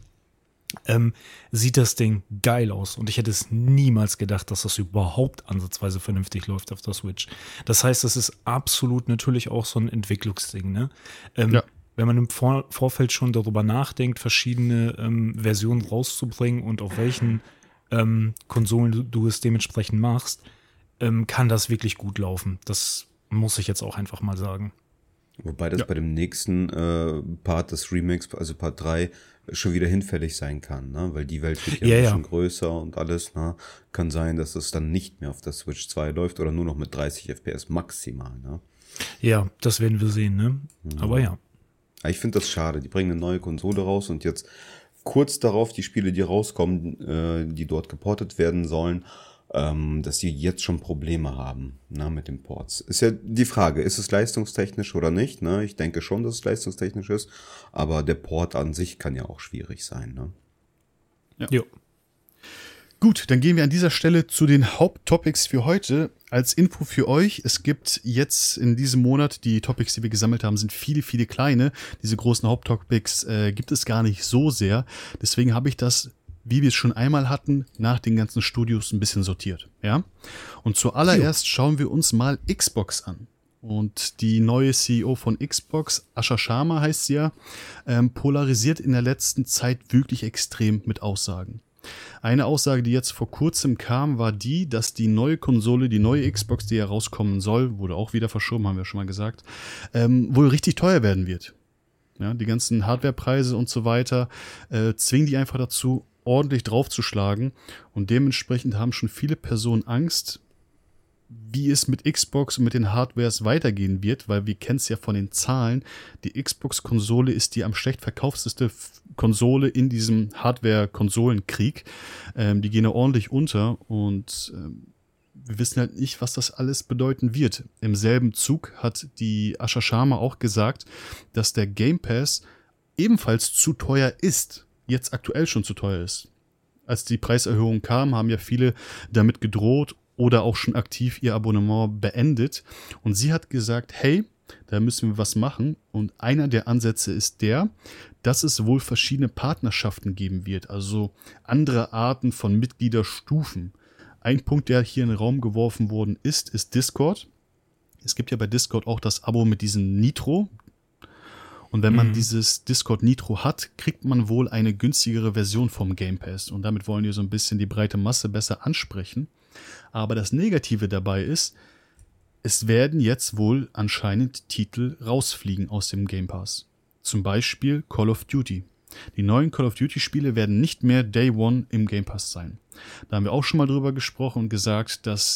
D: sieht das Ding geil aus. Und ich hätte es niemals gedacht, dass das überhaupt ansatzweise vernünftig läuft auf der Switch. Das heißt, das ist absolut natürlich auch so ein Entwicklungsding, ne? Wenn man im Vorfeld schon darüber nachdenkt, verschiedene Versionen rauszubringen und auf welchen Konsolen du es dementsprechend machst, kann das wirklich gut laufen. Das muss ich jetzt auch einfach mal sagen.
C: Wobei das bei dem nächsten Part des Remakes, also Part 3, schon wieder hinfällig sein kann, ne? Weil die Welt wird ja ein bisschen größer und alles, ne? Kann sein, dass es dann nicht mehr auf der Switch 2 läuft oder nur noch mit 30 FPS maximal, ne?
D: Ja, das werden wir sehen, ne? Aber ja.
C: Ich finde das schade. Die bringen eine neue Konsole raus und jetzt kurz darauf die Spiele, die rauskommen, die dort geportet werden sollen, dass die jetzt schon Probleme haben, ne, mit den Ports. Ist ja die Frage, ist es leistungstechnisch oder nicht? Ne? Ich denke schon, dass es leistungstechnisch ist, aber der Port an sich kann ja auch schwierig sein. Ne?
B: Ja. Jo. Gut, dann gehen wir an dieser Stelle zu den Haupttopics für heute. Als Info für euch, es gibt jetzt in diesem Monat, die Topics, die wir gesammelt haben, sind viele kleine. Diese großen Haupttopics gibt es gar nicht so sehr. Deswegen habe ich das, wie wir es schon einmal hatten, nach den ganzen Studios ein bisschen sortiert. Ja? Und zuallererst schauen wir uns mal Xbox an. Und die neue CEO von Xbox, Asha Sharma heißt sie ja, polarisiert in der letzten Zeit wirklich extrem mit Aussagen. Eine Aussage, die jetzt vor kurzem kam, war die, dass die neue Konsole, die neue Xbox, die herauskommen soll, wurde auch wieder verschoben, haben wir schon mal gesagt, wohl richtig teuer werden wird. Ja, die ganzen Hardwarepreise und so weiter zwingen die einfach dazu, ordentlich draufzuschlagen. Und dementsprechend haben schon viele Personen Angst, wie es mit Xbox und mit den Hardwares weitergehen wird, weil wir kennen es ja von den Zahlen, die Xbox-Konsole ist die am schlecht verkaufteste Konsole in diesem Hardware-Konsolenkrieg. Die gehen ja ordentlich unter und wir wissen halt nicht, was das alles bedeuten wird. Im selben Zug hat die Asha Sharma auch gesagt, dass der Game Pass ebenfalls zu teuer ist, jetzt aktuell schon zu teuer ist. Als die Preiserhöhung kam, haben ja viele damit gedroht oder auch schon aktiv ihr Abonnement beendet. Und sie hat gesagt, hey, da müssen wir was machen. Und einer der Ansätze ist der, dass es wohl verschiedene Partnerschaften geben wird, also andere Arten von Mitgliederstufen. Ein Punkt, der hier in den Raum geworfen worden ist Discord. Es gibt ja bei Discord auch das Abo mit diesem Nitro. Und wenn man dieses Discord Nitro hat, kriegt man wohl eine günstigere Version vom Game Pass. Und damit wollen wir so ein bisschen die breite Masse besser ansprechen. Aber das Negative dabei ist, es werden jetzt wohl anscheinend Titel rausfliegen aus dem Game Pass. Zum Beispiel Call of Duty. Die neuen Call of Duty Spiele werden nicht mehr Day One im Game Pass sein. Da haben wir auch schon mal drüber gesprochen und gesagt, dass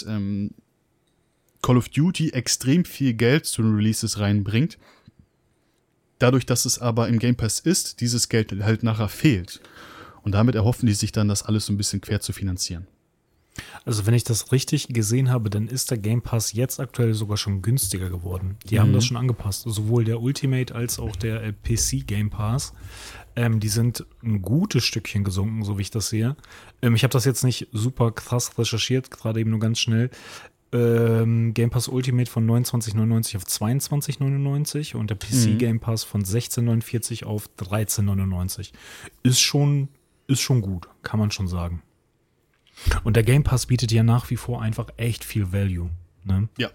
B: Call of Duty extrem viel Geld zu den Releases reinbringt. Dadurch, dass es aber im Game Pass ist, dieses Geld halt nachher fehlt. Und damit erhoffen die sich dann, das alles so ein bisschen quer zu finanzieren.
D: Also wenn ich das richtig gesehen habe, dann ist der Game Pass jetzt aktuell sogar schon günstiger geworden. Die haben das schon angepasst. Sowohl der Ultimate als auch der PC Game Pass. Die sind ein gutes Stückchen gesunken, so wie ich das sehe. Ich habe das jetzt nicht super krass recherchiert, gerade eben nur ganz schnell. Game Pass Ultimate von 29,99 auf 22,99 und der PC Game Pass von 16,49 auf 13,99. Ist schon gut, kann man schon sagen. Und der Game Pass bietet ja nach wie vor einfach echt viel Value. Ne?
B: Ja.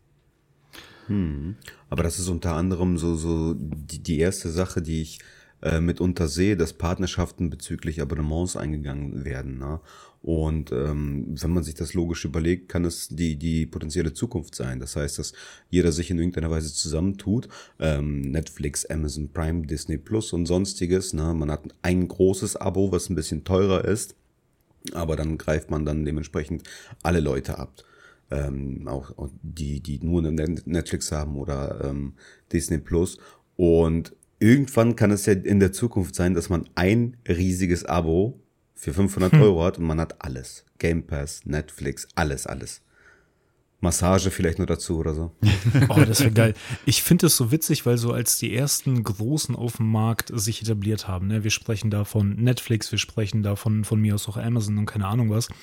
C: Aber das ist unter anderem so die erste Sache, die ich mitunter sehe, dass Partnerschaften bezüglich Abonnements eingegangen werden. Ne? Und wenn man sich das logisch überlegt, kann es die potenzielle Zukunft sein. Das heißt, dass jeder sich in irgendeiner Weise zusammentut. Netflix, Amazon Prime, Disney Plus und sonstiges. Ne? Man hat ein großes Abo, was ein bisschen teurer ist. Aber dann greift man dann dementsprechend alle Leute ab. Auch die nur Netflix haben oder Disney Plus. Und irgendwann kann es ja in der Zukunft sein, dass man ein riesiges Abo für 500 Euro hat und man hat alles. Game Pass, Netflix, alles. Massage vielleicht nur dazu oder so.
D: Oh, das wäre geil. Ich finde es so witzig, weil so als die ersten Großen auf dem Markt sich etabliert haben, ne? Wir sprechen da von Netflix, wir sprechen da von mir aus auch Amazon und keine Ahnung was,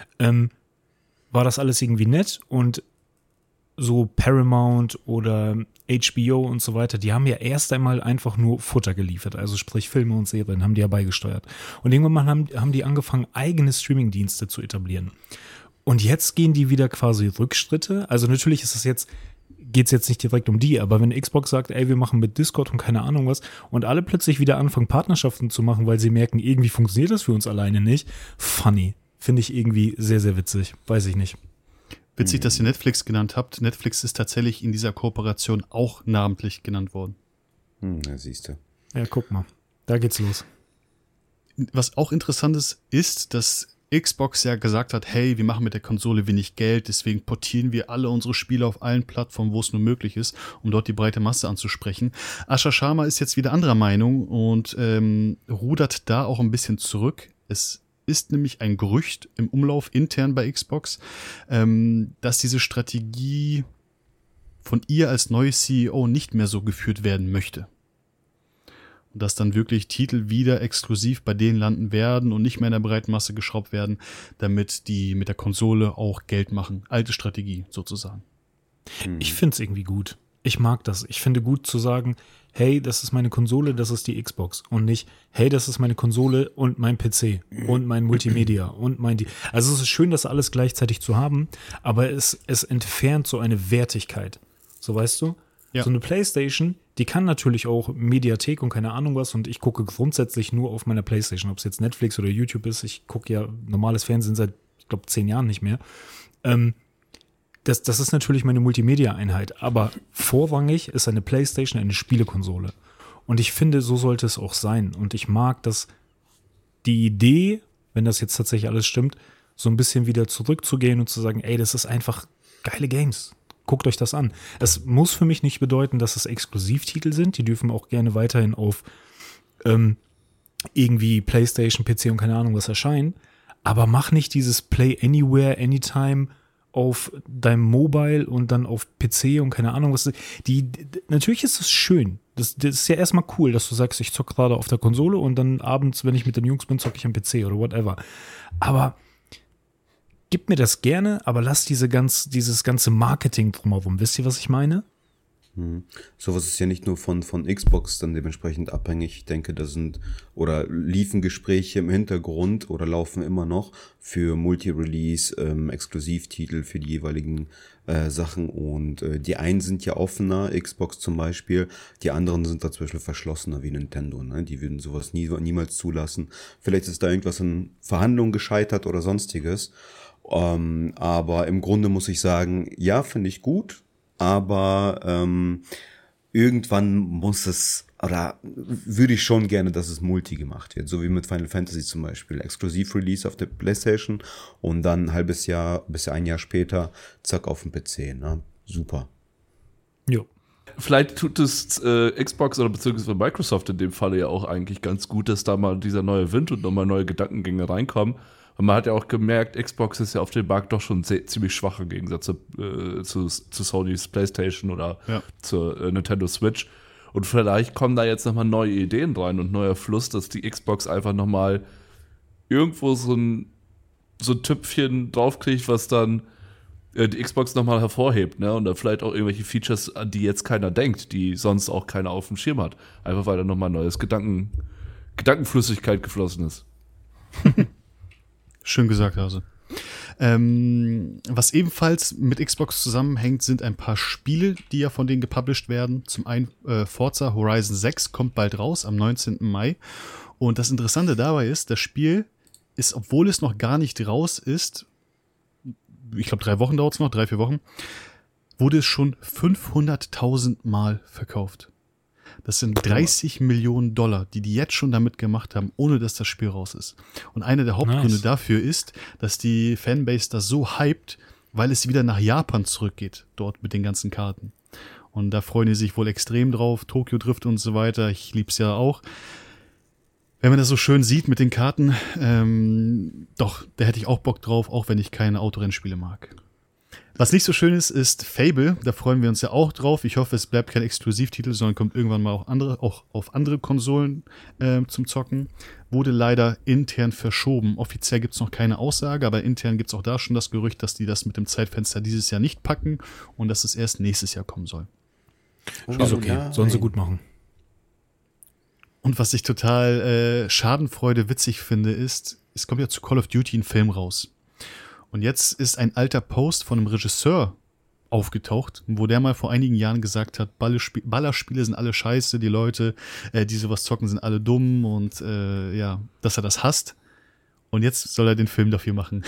D: war das alles irgendwie nett und so Paramount oder HBO und so weiter, die haben ja erst einmal einfach nur Futter geliefert, also sprich Filme und Serien haben die ja beigesteuert. Und irgendwann haben die angefangen, eigene Streamingdienste zu etablieren. Und jetzt gehen die wieder quasi Rückschritte. Also natürlich geht's jetzt nicht direkt um die, aber wenn Xbox sagt, ey, wir machen mit Discord und keine Ahnung was und alle plötzlich wieder anfangen, Partnerschaften zu machen, weil sie merken, irgendwie funktioniert das für uns alleine nicht. Funny. Finde ich irgendwie sehr, sehr witzig. Weiß ich nicht.
B: Witzig, dass ihr Netflix genannt habt. Netflix ist tatsächlich in dieser Kooperation auch namentlich genannt worden.
C: Ja, siehst du.
D: Ja, guck mal. Da geht's los.
B: Was auch interessant ist, dass Xbox ja gesagt hat, hey, wir machen mit der Konsole wenig Geld, deswegen portieren wir alle unsere Spiele auf allen Plattformen, wo es nur möglich ist, um dort die breite Masse anzusprechen. Asha Sharma ist jetzt wieder anderer Meinung und rudert da auch ein bisschen zurück. Es ist nämlich ein Gerücht im Umlauf intern bei Xbox, dass diese Strategie von ihr als neue CEO nicht mehr so geführt werden möchte. Und dass dann wirklich Titel wieder exklusiv bei denen landen werden und nicht mehr in der breiten Masse geschraubt werden, damit die mit der Konsole auch Geld machen. Alte Strategie sozusagen.
D: Ich finde es irgendwie gut. Ich mag das. Ich finde gut zu sagen, hey, das ist meine Konsole, das ist die Xbox. Und nicht, hey, das ist meine Konsole und mein PC und mein Multimedia und Also es ist schön, das alles gleichzeitig zu haben, aber es entfernt so eine Wertigkeit. So, weißt du?
B: Ja.
D: So eine PlayStation, die kann natürlich auch Mediathek und keine Ahnung was und ich gucke grundsätzlich nur auf meiner PlayStation, ob es jetzt Netflix oder YouTube ist. Ich gucke ja normales Fernsehen seit, ich glaube, 10 Jahren nicht mehr. Das ist natürlich meine Multimedia-Einheit, aber vorrangig ist eine PlayStation eine Spielekonsole. Und ich finde, so sollte es auch sein. Und ich mag, dass die Idee, wenn das jetzt tatsächlich alles stimmt, so ein bisschen wieder zurückzugehen und zu sagen, ey, das ist einfach geile Games. Guckt euch das an. Es muss für mich nicht bedeuten, dass es Exklusivtitel sind. Die dürfen auch gerne weiterhin auf irgendwie PlayStation, PC und keine Ahnung was erscheinen. Aber mach nicht dieses Play Anywhere, Anytime auf deinem Mobile und dann auf PC und keine Ahnung was. Natürlich ist es schön. Das ist ja erstmal cool, dass du sagst, ich zocke gerade auf der Konsole und dann abends, wenn ich mit den Jungs bin, zocke ich am PC oder whatever. Aber gib mir das gerne, aber lass dieses ganze Marketing drumherum. Wisst ihr, was ich meine?
C: Sowas ist ja nicht nur von Xbox dann dementsprechend abhängig. Ich denke, liefen Gespräche im Hintergrund oder laufen immer noch für Multi-Release, Exklusivtitel für die jeweiligen Sachen und die einen sind ja offener, Xbox zum Beispiel, die anderen sind da zum Beispiel verschlossener wie Nintendo, ne? Die würden sowas niemals zulassen. Vielleicht ist da irgendwas in Verhandlungen gescheitert oder sonstiges, aber im Grunde muss ich sagen, ja, finde ich gut, aber irgendwann muss es, oder würde ich schon gerne, dass es Multi gemacht wird, so wie mit Final Fantasy zum Beispiel. Exklusiv-Release auf der PlayStation und dann ein halbes Jahr bis ein Jahr später, zack, auf dem PC. Ne? Super.
D: Jo.
E: Vielleicht tut es Xbox oder beziehungsweise Microsoft in dem Falle ja auch eigentlich ganz gut, dass da mal dieser neue Wind und nochmal neue Gedankengänge reinkommen. Und man hat ja auch gemerkt, Xbox ist ja auf dem Markt doch schon ziemlich schwach im Gegensatz zu Sony's PlayStation oder zur Nintendo Switch. Und vielleicht kommen da jetzt nochmal neue Ideen rein und neuer Fluss, dass die Xbox einfach nochmal irgendwo so ein Tüpfchen draufkriegt, was dann die Xbox nochmal hervorhebt, ne? Und dann vielleicht auch irgendwelche Features, an die jetzt keiner denkt, die sonst auch keiner auf dem Schirm hat. Einfach weil da nochmal neues Gedankenflüssigkeit geflossen ist.
B: Schön gesagt, Hase. Was ebenfalls mit Xbox zusammenhängt, sind ein paar Spiele, die ja von denen gepublished werden. Zum einen Forza Horizon 6 kommt bald raus, am 19. Mai. Und das Interessante dabei ist, das Spiel ist, obwohl es noch gar nicht raus ist, ich glaube 3 Wochen dauert es noch, 3-4 Wochen, wurde es schon 500.000 Mal verkauft. Das sind 30 Millionen $, die jetzt schon damit gemacht haben, ohne dass das Spiel raus ist. Und einer der Hauptgründe dafür ist, dass die Fanbase das so hypt, weil es wieder nach Japan zurückgeht, dort mit den ganzen Karten. Und da freuen die sich wohl extrem drauf, Tokyo Drift und so weiter, ich lieb's ja auch. Wenn man das so schön sieht mit den Karten, doch, da hätte ich auch Bock drauf, auch wenn ich keine Autorennspiele mag. Was nicht so schön ist Fable. Da freuen wir uns ja auch drauf. Ich hoffe, es bleibt kein Exklusivtitel, sondern kommt irgendwann mal auch auf andere Konsolen zum Zocken. Wurde leider intern verschoben. Offiziell gibt es noch keine Aussage, aber intern gibt es auch da schon das Gerücht, dass die das mit dem Zeitfenster dieses Jahr nicht packen und dass es erst nächstes Jahr kommen soll.
D: Ist okay, sollen sie gut machen.
B: Und was ich total Schadenfreude witzig finde, ist, es kommt ja zu Call of Duty ein Film raus. Und jetzt ist ein alter Post von einem Regisseur aufgetaucht, wo der mal vor einigen Jahren gesagt hat, Ballerspiele sind alle scheiße, die Leute, die sowas zocken, sind alle dumm und dass er das hasst. Und jetzt soll er den Film dafür machen.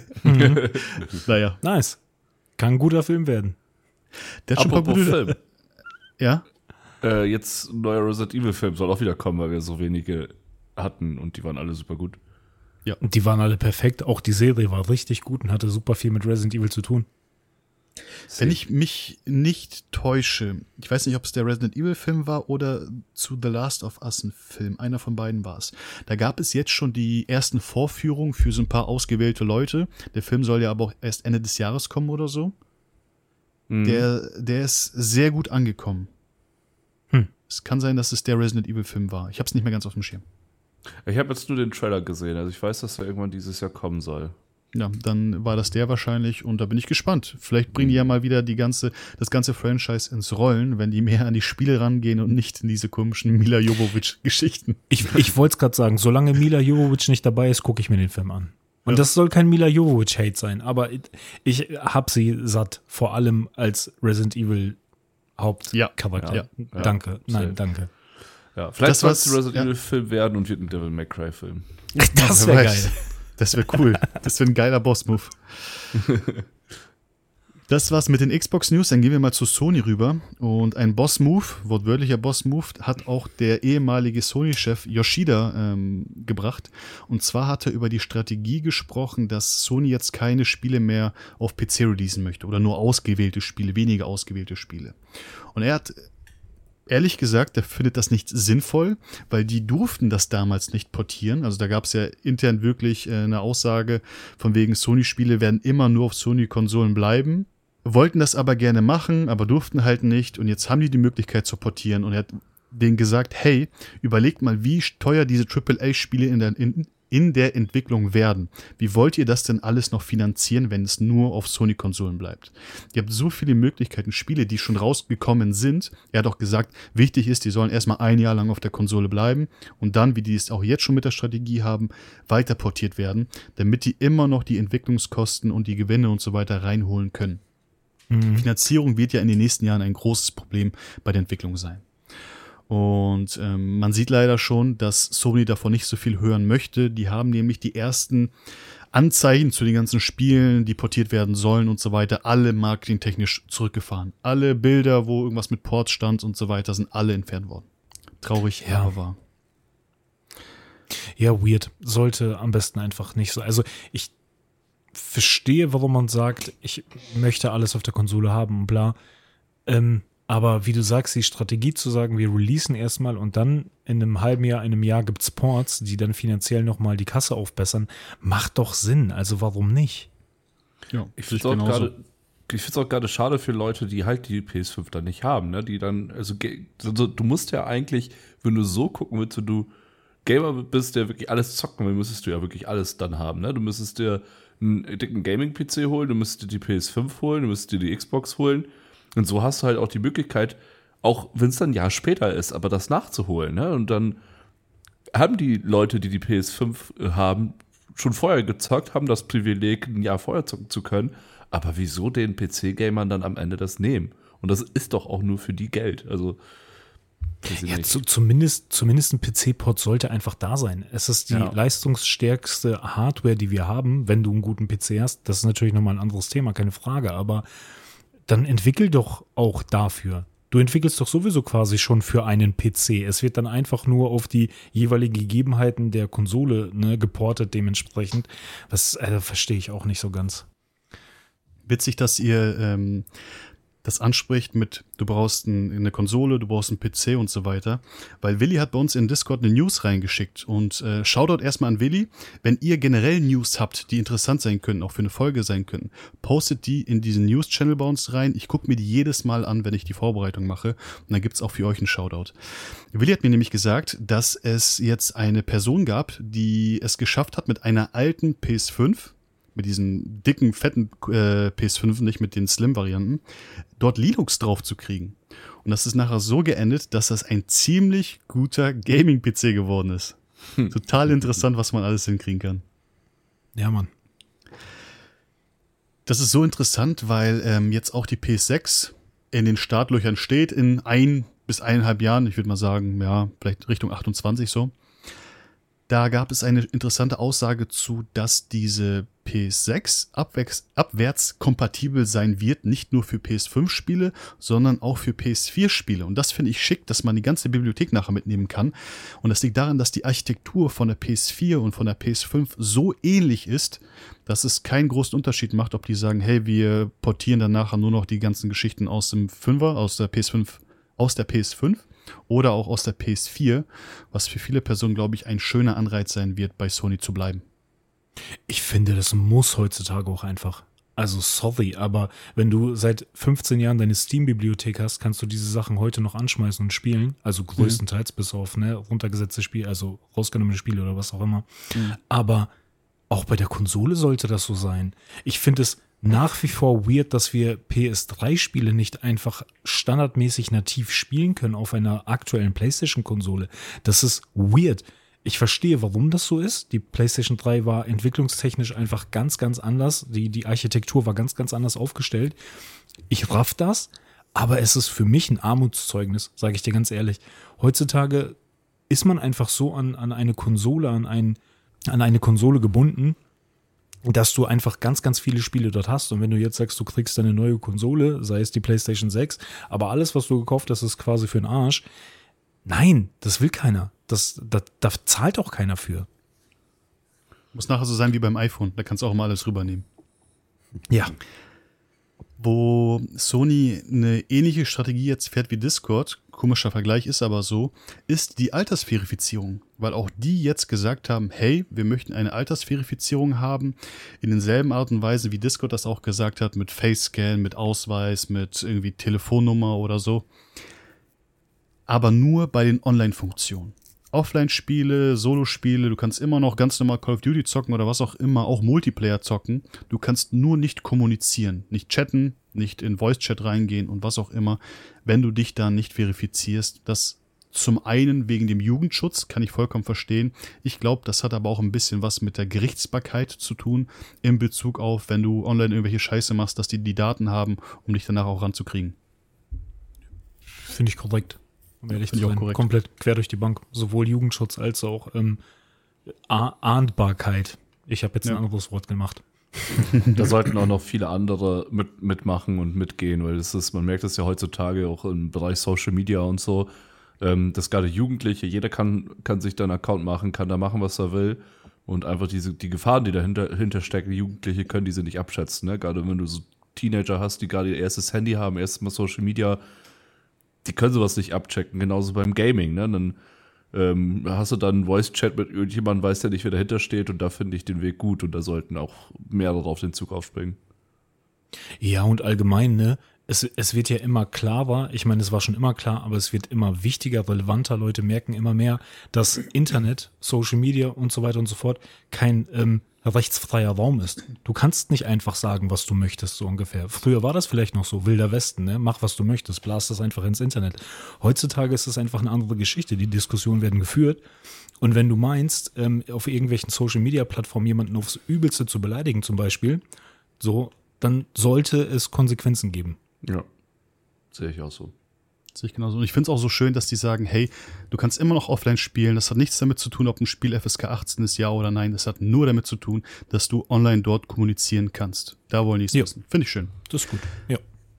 B: Naja.
D: Nice. Kann ein guter Film werden.
B: Der hat schon ein paar gute
E: Film.
B: Ja?
E: Jetzt ein neuer Resident Evil Film soll auch wieder kommen, weil wir so wenige hatten und die waren alle super gut.
D: Ja. Und die waren alle perfekt. Auch die Serie war richtig gut und hatte super viel mit Resident Evil zu tun.
B: Wenn ich mich nicht täusche, ich weiß nicht, ob es der Resident Evil Film war oder zu The Last of Us ein Film, einer von beiden war es. Da gab es jetzt schon die ersten Vorführungen für so ein paar ausgewählte Leute. Der Film soll ja aber auch erst Ende des Jahres kommen oder so. Mhm. Der ist sehr gut angekommen. Es kann sein, dass es der Resident Evil Film war. Ich habe es nicht mehr ganz auf dem Schirm.
E: Ich habe jetzt nur den Trailer gesehen, also ich weiß, dass er irgendwann dieses Jahr kommen soll.
B: Ja, dann war das der wahrscheinlich und da bin ich gespannt. Vielleicht bringen die ja mal wieder das ganze Franchise ins Rollen, wenn die mehr an die Spiele rangehen und nicht in diese komischen Mila Jovovich-Geschichten.
D: Ich wollte es gerade sagen, solange Mila Jovovich nicht dabei ist, gucke ich mir den Film an. Und das soll kein Mila Jovovich-Hate sein, aber ich hab sie satt, vor allem als Resident Evil Hauptcharakter.
B: Ja.
D: Danke. Nein, danke.
E: Ja, vielleicht soll es ein Resident
B: ja.
E: Evil Film werden und wird ein Devil May Cry Film.
D: Das
B: Wer
D: wäre
B: weiß.
D: geil.
B: Das wäre cool. Das wäre ein geiler Boss-Move. Das war's mit den Xbox-News. Dann gehen wir mal zu Sony rüber. Und ein Boss-Move, wortwörtlicher Boss-Move, hat auch der ehemalige Sony-Chef Yoshida gebracht. Und zwar hat er über die Strategie gesprochen, dass Sony jetzt keine Spiele mehr auf PC releasen möchte oder nur ausgewählte Spiele, weniger ausgewählte Spiele. Und er hat ehrlich gesagt, er findet das nicht sinnvoll, weil die durften das damals nicht portieren. Also da gab es ja intern wirklich eine Aussage von wegen Sony-Spiele werden immer nur auf Sony-Konsolen bleiben. Wollten das aber gerne machen, aber durften halt nicht. Und jetzt haben die Möglichkeit zu portieren. Und er hat denen gesagt, hey, überlegt mal, wie teuer diese AAA-Spiele in der Entwicklung werden. Wie wollt ihr das denn alles noch finanzieren, wenn es nur auf Sony-Konsolen bleibt? Ihr habt so viele Möglichkeiten, Spiele, die schon rausgekommen sind. Er hat auch gesagt, wichtig ist, die sollen erstmal ein Jahr lang auf der Konsole bleiben und dann, wie die es auch jetzt schon mit der Strategie haben, weiter portiert werden, damit die immer noch die Entwicklungskosten und die Gewinne und so weiter reinholen können. Finanzierung wird ja in den nächsten Jahren ein großes Problem bei der Entwicklung sein. Und man sieht leider schon, dass Sony davon nicht so viel hören möchte. Die haben nämlich die ersten Anzeichen zu den ganzen Spielen, die portiert werden sollen und so weiter, alle marketingtechnisch zurückgefahren. Alle Bilder, wo irgendwas mit Ports stand und so weiter, sind alle entfernt worden. Traurig,
D: Ja.
B: aber wahr.
D: Ja, weird. Sollte am besten einfach nicht so. Also ich verstehe, warum man sagt, ich möchte alles auf der Konsole haben und bla. Aber wie du sagst, die Strategie zu sagen, wir releasen erstmal und dann in einem halben Jahr, in einem Jahr gibt's Ports, die dann finanziell nochmal die Kasse aufbessern, macht doch Sinn. Also warum nicht?
B: Ja,
E: Ich finde es auch gerade schade für Leute, die halt die PS5 dann nicht haben, ne? Die dann, also du musst ja eigentlich, wenn du so gucken willst, wenn du Gamer bist, der wirklich alles zocken will, müsstest du ja wirklich alles dann haben, ne? Du müsstest dir einen dicken Gaming-PC holen, du müsstest dir die PS5 holen, du müsstest dir die Xbox holen. Und so hast du halt auch die Möglichkeit, auch wenn es dann ein Jahr später ist, aber das nachzuholen, ne? Und dann haben die Leute, die die PS5 haben, schon vorher gezockt, haben das Privileg, ein Jahr vorher zocken zu können. Aber wieso den PC-Gamern dann am Ende das nehmen? Und das ist doch auch nur für die Geld. Also, weiß ich
D: Ja,
E: nicht.
D: zumindest ein PC-Port sollte einfach da sein. Es ist die leistungsstärkste Hardware, die wir haben, wenn du einen guten PC hast. Das ist natürlich nochmal ein anderes Thema, keine Frage. Aber dann entwickel doch auch dafür. Du entwickelst doch sowieso quasi schon für einen PC. Es wird dann einfach nur auf die jeweiligen Gegebenheiten der Konsole, ne, geportet dementsprechend. Das verstehe ich auch nicht so ganz.
B: Witzig, dass ihr das anspricht mit, du brauchst eine Konsole, du brauchst einen PC und so weiter. Weil Willi hat bei uns in Discord eine News reingeschickt. Und Shoutout erstmal an Willi. Wenn ihr generell News habt, die interessant sein können, auch für eine Folge sein können, postet die in diesen News-Channel bei uns rein. Ich gucke mir die jedes Mal an, wenn ich die Vorbereitung mache. Und dann gibt's auch für euch einen Shoutout. Willi hat mir nämlich gesagt, dass es jetzt eine Person gab, die es geschafft hat, mit einer alten PS5, mit diesen dicken, fetten PS5, nicht mit den Slim-Varianten, dort Linux drauf zu kriegen. Und das ist nachher so geendet, dass das ein ziemlich guter Gaming-PC geworden ist. Total interessant, was man alles hinkriegen kann.
D: Ja, Mann.
B: Das ist so interessant, weil jetzt auch die PS6 in den Startlöchern steht, in 1 bis 1,5 Jahren, ich würde mal sagen, ja, vielleicht Richtung 28 so. Da gab es eine interessante Aussage zu, dass diese PS6 abwärts kompatibel sein wird, nicht nur für PS5-Spiele, sondern auch für PS4-Spiele. Und das finde ich schick, dass man die ganze Bibliothek nachher mitnehmen kann. Und das liegt daran, dass die Architektur von der PS4 und von der PS5 so ähnlich ist, dass es keinen großen Unterschied macht, ob die sagen, hey, wir portieren dann nachher nur noch die ganzen Geschichten aus dem 5er, aus der PS5 oder auch aus der PS4, was für viele Personen, glaube ich, ein schöner Anreiz sein wird, bei Sony zu bleiben.
D: Ich finde, das muss heutzutage auch einfach. Also sorry, aber wenn du seit 15 Jahren deine Steam-Bibliothek hast, kannst du diese Sachen heute noch anschmeißen und spielen. Also größtenteils bis auf runtergesetzte Spiele, also rausgenommene Spiele oder was auch immer. Aber auch bei der Konsole sollte das so sein. Ich finde es nach wie vor weird, dass wir PS3-Spiele nicht einfach standardmäßig nativ spielen können auf einer aktuellen PlayStation-Konsole. Das ist weird. Ich verstehe, warum das so ist. Die PlayStation 3 war entwicklungstechnisch einfach ganz, ganz anders. Die Architektur war ganz, ganz anders aufgestellt. Ich raff das, Aber es ist für mich ein Armutszeugnis, sage ich dir ganz ehrlich. Heutzutage ist man einfach so an eine Konsole, an eine Konsole gebunden, dass du einfach ganz, ganz viele Spiele dort hast. Und wenn du jetzt sagst, du kriegst eine neue Konsole, sei es die PlayStation 6, aber alles, was du gekauft hast, ist quasi für den Arsch. Nein, das will keiner. Da zahlt auch keiner für.
B: Muss nachher so sein wie beim iPhone. Da kannst du auch immer alles rübernehmen.
D: Ja.
B: Wo Sony eine ähnliche Strategie jetzt fährt wie Discord, komischer Vergleich ist aber so, ist die Altersverifizierung. Weil auch die jetzt gesagt haben, hey, wir möchten eine Altersverifizierung haben, in denselben Art und Weise, wie Discord das auch gesagt hat, mit Face-Scan, mit Ausweis, mit irgendwie Telefonnummer oder so. Aber nur bei den Online-Funktionen. Offline-Spiele, Solo-Spiele, du kannst immer noch ganz normal Call of Duty zocken oder was auch immer, auch Multiplayer zocken. Du kannst nur nicht kommunizieren, nicht chatten, nicht in Voice-Chat reingehen und was auch immer, wenn du dich da nicht verifizierst. Das zum einen wegen dem Jugendschutz, kann ich vollkommen verstehen. Ich glaube, das hat aber auch ein bisschen was mit der Gerichtsbarkeit zu tun, in Bezug auf, wenn du online irgendwelche Scheiße machst, dass die Daten haben, um dich danach auch ranzukriegen.
D: Finde ich korrekt. Um ehrlich zu
B: Finde ich auch
D: sein.
B: korrekt.
D: Komplett quer durch die Bank. Sowohl Jugendschutz als auch Ahndbarkeit. Ich habe jetzt ein anderes Wort gemacht.
E: Da sollten auch noch viele andere mitmachen und mitgehen, weil man merkt es ja heutzutage auch im Bereich Social Media und so, dass gerade Jugendliche, jeder kann sich da einen Account machen, kann da machen, was er will. Und einfach die Gefahren, die dahinter stecken, Jugendliche können diese nicht abschätzen. Ne? Gerade wenn du so Teenager hast, die gerade ihr erstes Handy haben, erstes Mal Social Media, die können sowas nicht abchecken, genauso beim Gaming, ne? Dann hast du dann Voice-Chat mit irgendjemandem, weiß ja nicht, wer dahinter steht, und da finde ich den Weg gut, und da sollten auch mehrere auf den Zug aufspringen.
D: Ja, und allgemein, ne? Es wird ja immer klarer, ich meine, es war schon immer klar, aber es wird immer wichtiger, relevanter, Leute merken immer mehr, dass Internet, Social Media und so weiter und so fort kein rechtsfreier Raum ist. Du kannst nicht einfach sagen, was du möchtest, so ungefähr. Früher war das vielleicht noch so, Wilder Westen, ne? Mach, was du möchtest, blast das einfach ins Internet. Heutzutage ist es einfach eine andere Geschichte, die Diskussionen werden geführt, und wenn du meinst, auf irgendwelchen Social-Media-Plattformen jemanden aufs Übelste zu beleidigen zum Beispiel, so, dann sollte es Konsequenzen geben.
E: Ja, sehe ich auch so.
B: Sehe ich genauso. Und ich finde es auch so schön, dass die sagen, hey, du kannst immer noch offline spielen. Das hat nichts damit zu tun, ob ein Spiel FSK 18 ist, ja oder nein. Das hat nur damit zu tun, dass du online dort kommunizieren kannst. Da wollen die es wissen. Finde ich schön.
D: Das ist gut, ja.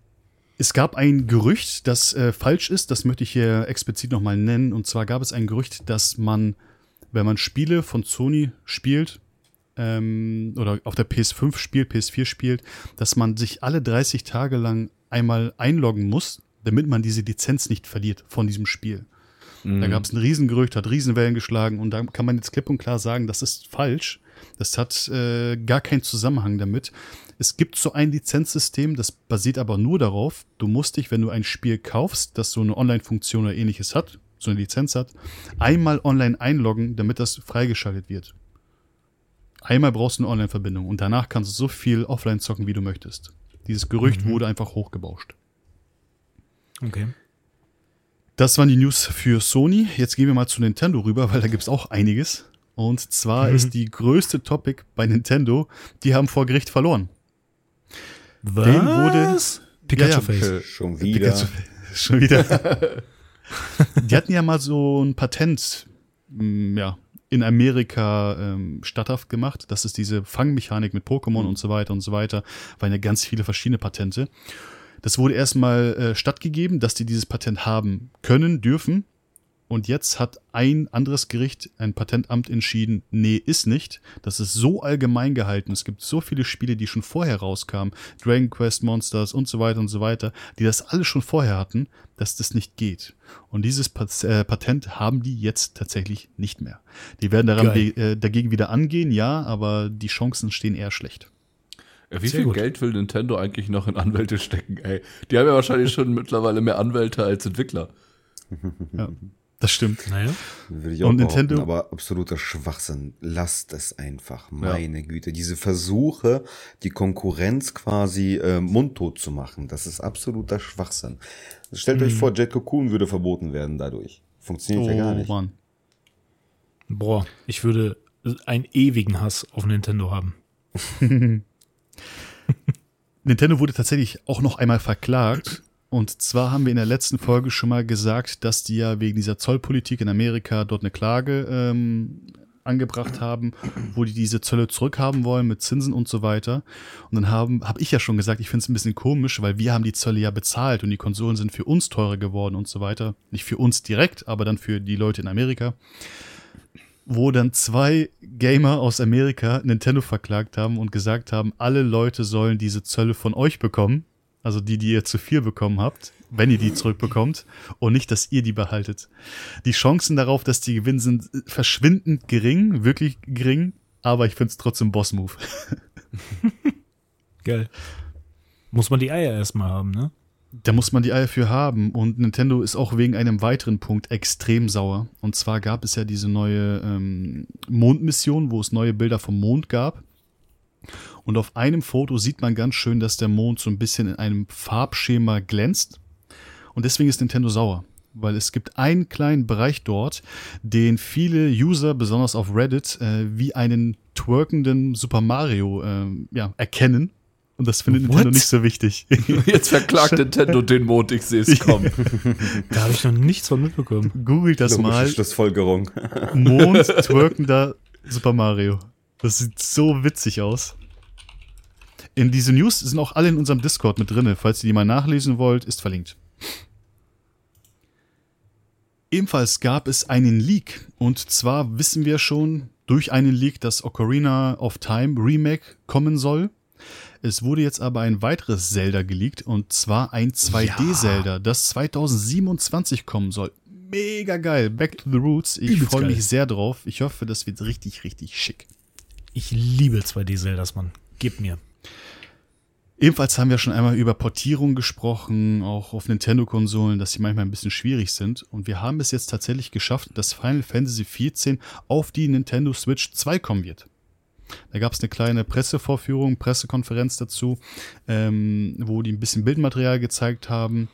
B: Es gab ein Gerücht, das falsch ist. Das möchte ich hier explizit nochmal nennen. Und zwar gab es ein Gerücht, dass man, wenn man Spiele von Sony spielt, oder auf der PS5 spielt, PS4 spielt, dass man sich alle 30 Tage lang einmal einloggen muss, damit man diese Lizenz nicht verliert von diesem Spiel. Da gab es ein Riesengerücht, hat Riesenwellen geschlagen, und da kann man jetzt klipp und klar sagen, das ist falsch. Das hat gar keinen Zusammenhang damit. Es gibt so ein Lizenzsystem, das basiert aber nur darauf, du musst dich, wenn du ein Spiel kaufst, das so eine Online-Funktion oder ähnliches hat, so eine Lizenz hat, einmal online einloggen, damit das freigeschaltet wird. Einmal brauchst du eine Online-Verbindung und danach kannst du so viel offline zocken, wie du möchtest. Dieses Gerücht wurde einfach hochgebauscht.
D: Okay.
B: Das waren die News für Sony. Jetzt gehen wir mal zu Nintendo rüber, weil da gibt es auch einiges. Und zwar ist die größte Topic bei Nintendo, die haben vor Gericht verloren.
D: Was?
B: Denen wurde
D: Pikachu-Face.
C: Schon wieder.
B: Schon wieder. Die hatten ja mal so ein Patent, in Amerika statthaft gemacht. Das ist diese Fangmechanik mit Pokémon und so weiter und so weiter. Waren ja ganz viele verschiedene Patente. Das wurde erstmal stattgegeben, dass die dieses Patent haben können, dürfen. Und jetzt hat ein anderes Gericht, ein Patentamt, entschieden, nee, ist nicht. Das ist so allgemein gehalten. Es gibt so viele Spiele, die schon vorher rauskamen, Dragon Quest, Monsters und so weiter, die das alle schon vorher hatten, dass das nicht geht. Und dieses Patent haben die jetzt tatsächlich nicht mehr. Die werden dagegen wieder angehen, ja, aber die Chancen stehen eher schlecht.
E: Wie viel Geld will Nintendo eigentlich noch in Anwälte stecken, ey? Die haben ja wahrscheinlich schon mittlerweile mehr Anwälte als Entwickler.
B: Ja, das stimmt.
D: Naja.
C: Würde ich auch
B: Und
C: behaupten,
B: Nintendo,
C: aber absoluter Schwachsinn. Lasst es einfach, meine Güte. Diese Versuche, die Konkurrenz quasi mundtot zu machen, das ist absoluter Schwachsinn. Stellt euch vor, Jet Cocoon würde verboten werden dadurch. Funktioniert ja gar nicht.
B: Mann.
D: Boah, ich würde einen ewigen Hass auf Nintendo haben.
B: Nintendo wurde tatsächlich auch noch einmal verklagt, Und zwar haben wir in der letzten Folge schon mal gesagt, dass die ja wegen dieser Zollpolitik in Amerika dort eine Klage angebracht haben, wo die diese Zölle zurückhaben wollen mit Zinsen und so weiter. Und dann hab ich ja schon gesagt, ich finde es ein bisschen komisch, weil wir haben die Zölle ja bezahlt und die Konsolen sind für uns teurer geworden und so weiter. Nicht für uns direkt, aber dann für die Leute in Amerika. Wo dann 2 Gamer aus Amerika Nintendo verklagt haben und gesagt haben, alle Leute sollen diese Zölle von euch bekommen. Also die ihr zu viel bekommen habt, wenn ihr die zurückbekommt und nicht, dass ihr die behaltet. Die Chancen darauf, dass die gewinnen, sind verschwindend gering, wirklich gering, aber ich finde es trotzdem Boss-Move.
D: Geil. Muss man die Eier erstmal haben, ne?
B: Da muss man die Eier für haben und Nintendo ist auch wegen einem weiteren Punkt extrem sauer. Und zwar gab es ja diese neue Mondmission, wo es neue Bilder vom Mond gab. Und auf einem Foto sieht man ganz schön, dass der Mond so ein bisschen in einem Farbschema glänzt. Und deswegen ist Nintendo sauer. Weil es gibt einen kleinen Bereich dort, den viele User, besonders auf Reddit, wie einen twerkenden Super Mario erkennen. Und das findet Nintendo nicht so wichtig.
E: Jetzt verklagt Nintendo den Mond, ich sehe es kommen.
D: Da habe ich noch nichts von mitbekommen.
B: Googelt das mal.
C: Schlussfolgerung.
B: Mond twerkender Super Mario. Das sieht so witzig aus. In diese News sind auch alle in unserem Discord mit drin. Falls ihr die mal nachlesen wollt, ist verlinkt. Ebenfalls gab es einen Leak. Und zwar wissen wir schon durch einen Leak, dass Ocarina of Time Remake kommen soll. Es wurde jetzt aber ein weiteres Zelda geleakt. Und zwar ein 2D-Zelda, das 2027 kommen soll. Mega geil. Back to the Roots. Ich freue mich sehr drauf. Ich hoffe, das wird richtig, richtig schick.
D: Ich liebe 2D-Zeldas, Mann. Gib mir.
B: Ebenfalls haben wir schon einmal über Portierung gesprochen, auch auf Nintendo-Konsolen, dass sie manchmal ein bisschen schwierig sind. Und wir haben es jetzt tatsächlich geschafft, dass Final Fantasy XIV auf die Nintendo Switch 2 kommen wird. Da gab es eine kleine Pressekonferenz dazu, wo die ein bisschen Bildmaterial gezeigt haben.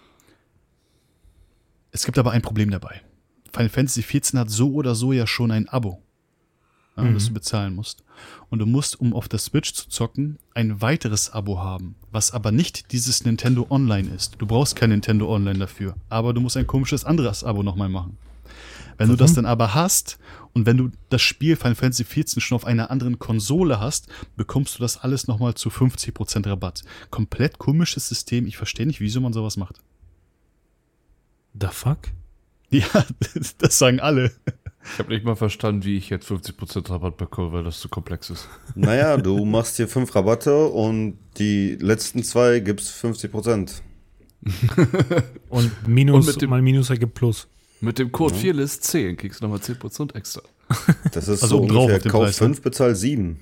B: Es gibt aber ein Problem dabei. Final Fantasy XIV hat so oder so ja schon ein Abo, das du bezahlen musst. Und du musst, um auf der Switch zu zocken, ein weiteres Abo haben, was aber nicht dieses Nintendo Online ist. Du brauchst kein Nintendo Online dafür, aber du musst ein komisches anderes Abo nochmal machen. Wenn du das dann aber hast und wenn du das Spiel Final Fantasy XIV schon auf einer anderen Konsole hast, bekommst du das alles nochmal zu 50% Rabatt. Komplett komisches System. Ich verstehe nicht, wieso man sowas macht.
D: The fuck?
B: Ja, das sagen alle.
E: Ich habe nicht mal verstanden, wie ich jetzt 50% Rabatt bekomme, weil das zu komplex ist.
C: Naja, du machst hier 5 Rabatte und die letzten 2 gibst 50%.
D: Und Minus mal Minus ergibt Plus.
E: Mit dem Code FEARLESS10 kriegst du nochmal 10% extra.
C: Das ist
B: also
C: so ungefähr,
B: Kauf
C: Preis, 5, bezahl 7.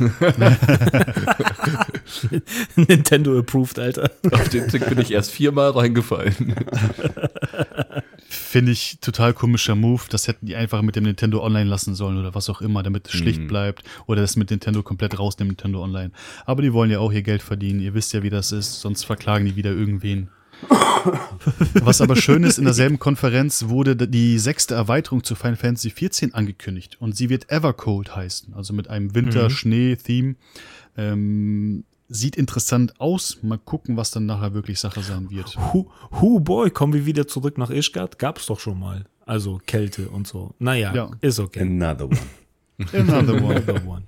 D: Nintendo approved, Alter.
E: Auf den Trick bin ich erst 4-mal reingefallen.
B: Finde ich total komischer Move. Das hätten die einfach mit dem Nintendo Online lassen sollen oder was auch immer, damit es schlicht bleibt. Oder das mit Nintendo komplett rausnehmen, Nintendo Online. Aber die wollen ja auch hier Geld verdienen. Ihr wisst ja, wie das ist. Sonst verklagen die wieder irgendwen. Was aber schön ist, in derselben Konferenz wurde die 6. Erweiterung zu Final Fantasy XIV angekündigt. Und sie wird Evercold heißen. Also mit einem Winter-Schnee-Theme. Sieht interessant aus. Mal gucken, was dann nachher wirklich Sache sein wird.
D: Boy, kommen wir wieder zurück nach Ishgard? Gab's doch schon mal. Also Kälte und so. Naja, ja. Ist okay.
C: Another one.
B: Another one.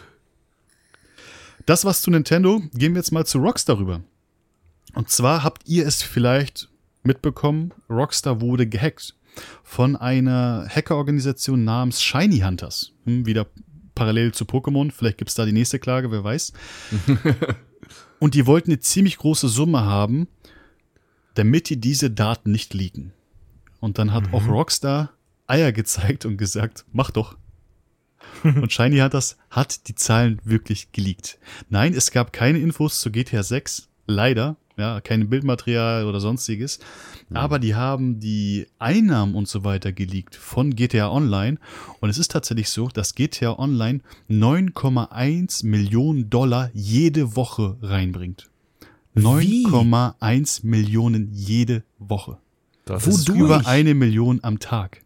B: Das war's zu Nintendo. Gehen wir jetzt mal zu Rockstar rüber. Und zwar habt ihr es vielleicht mitbekommen, Rockstar wurde gehackt von einer Hackerorganisation namens Shiny Hunters. Wieder parallel zu Pokémon, vielleicht gibt's da die nächste Klage, wer weiß. Und die wollten eine ziemlich große Summe haben, damit die diese Daten nicht leaken. Und dann hat auch Rockstar Eier gezeigt und gesagt, mach doch. Und Shiny Hunters hat die Zahlen wirklich geleakt. Nein, es gab keine Infos zu GTA 6, leider. Ja, kein Bildmaterial oder sonstiges. Aber die haben die Einnahmen und so weiter geleakt von GTA Online. Und es ist tatsächlich so, dass GTA Online 9,1 Millionen $ jede Woche reinbringt. 9,1 Millionen jede Woche.
E: Das ist
B: über 1 Million am Tag.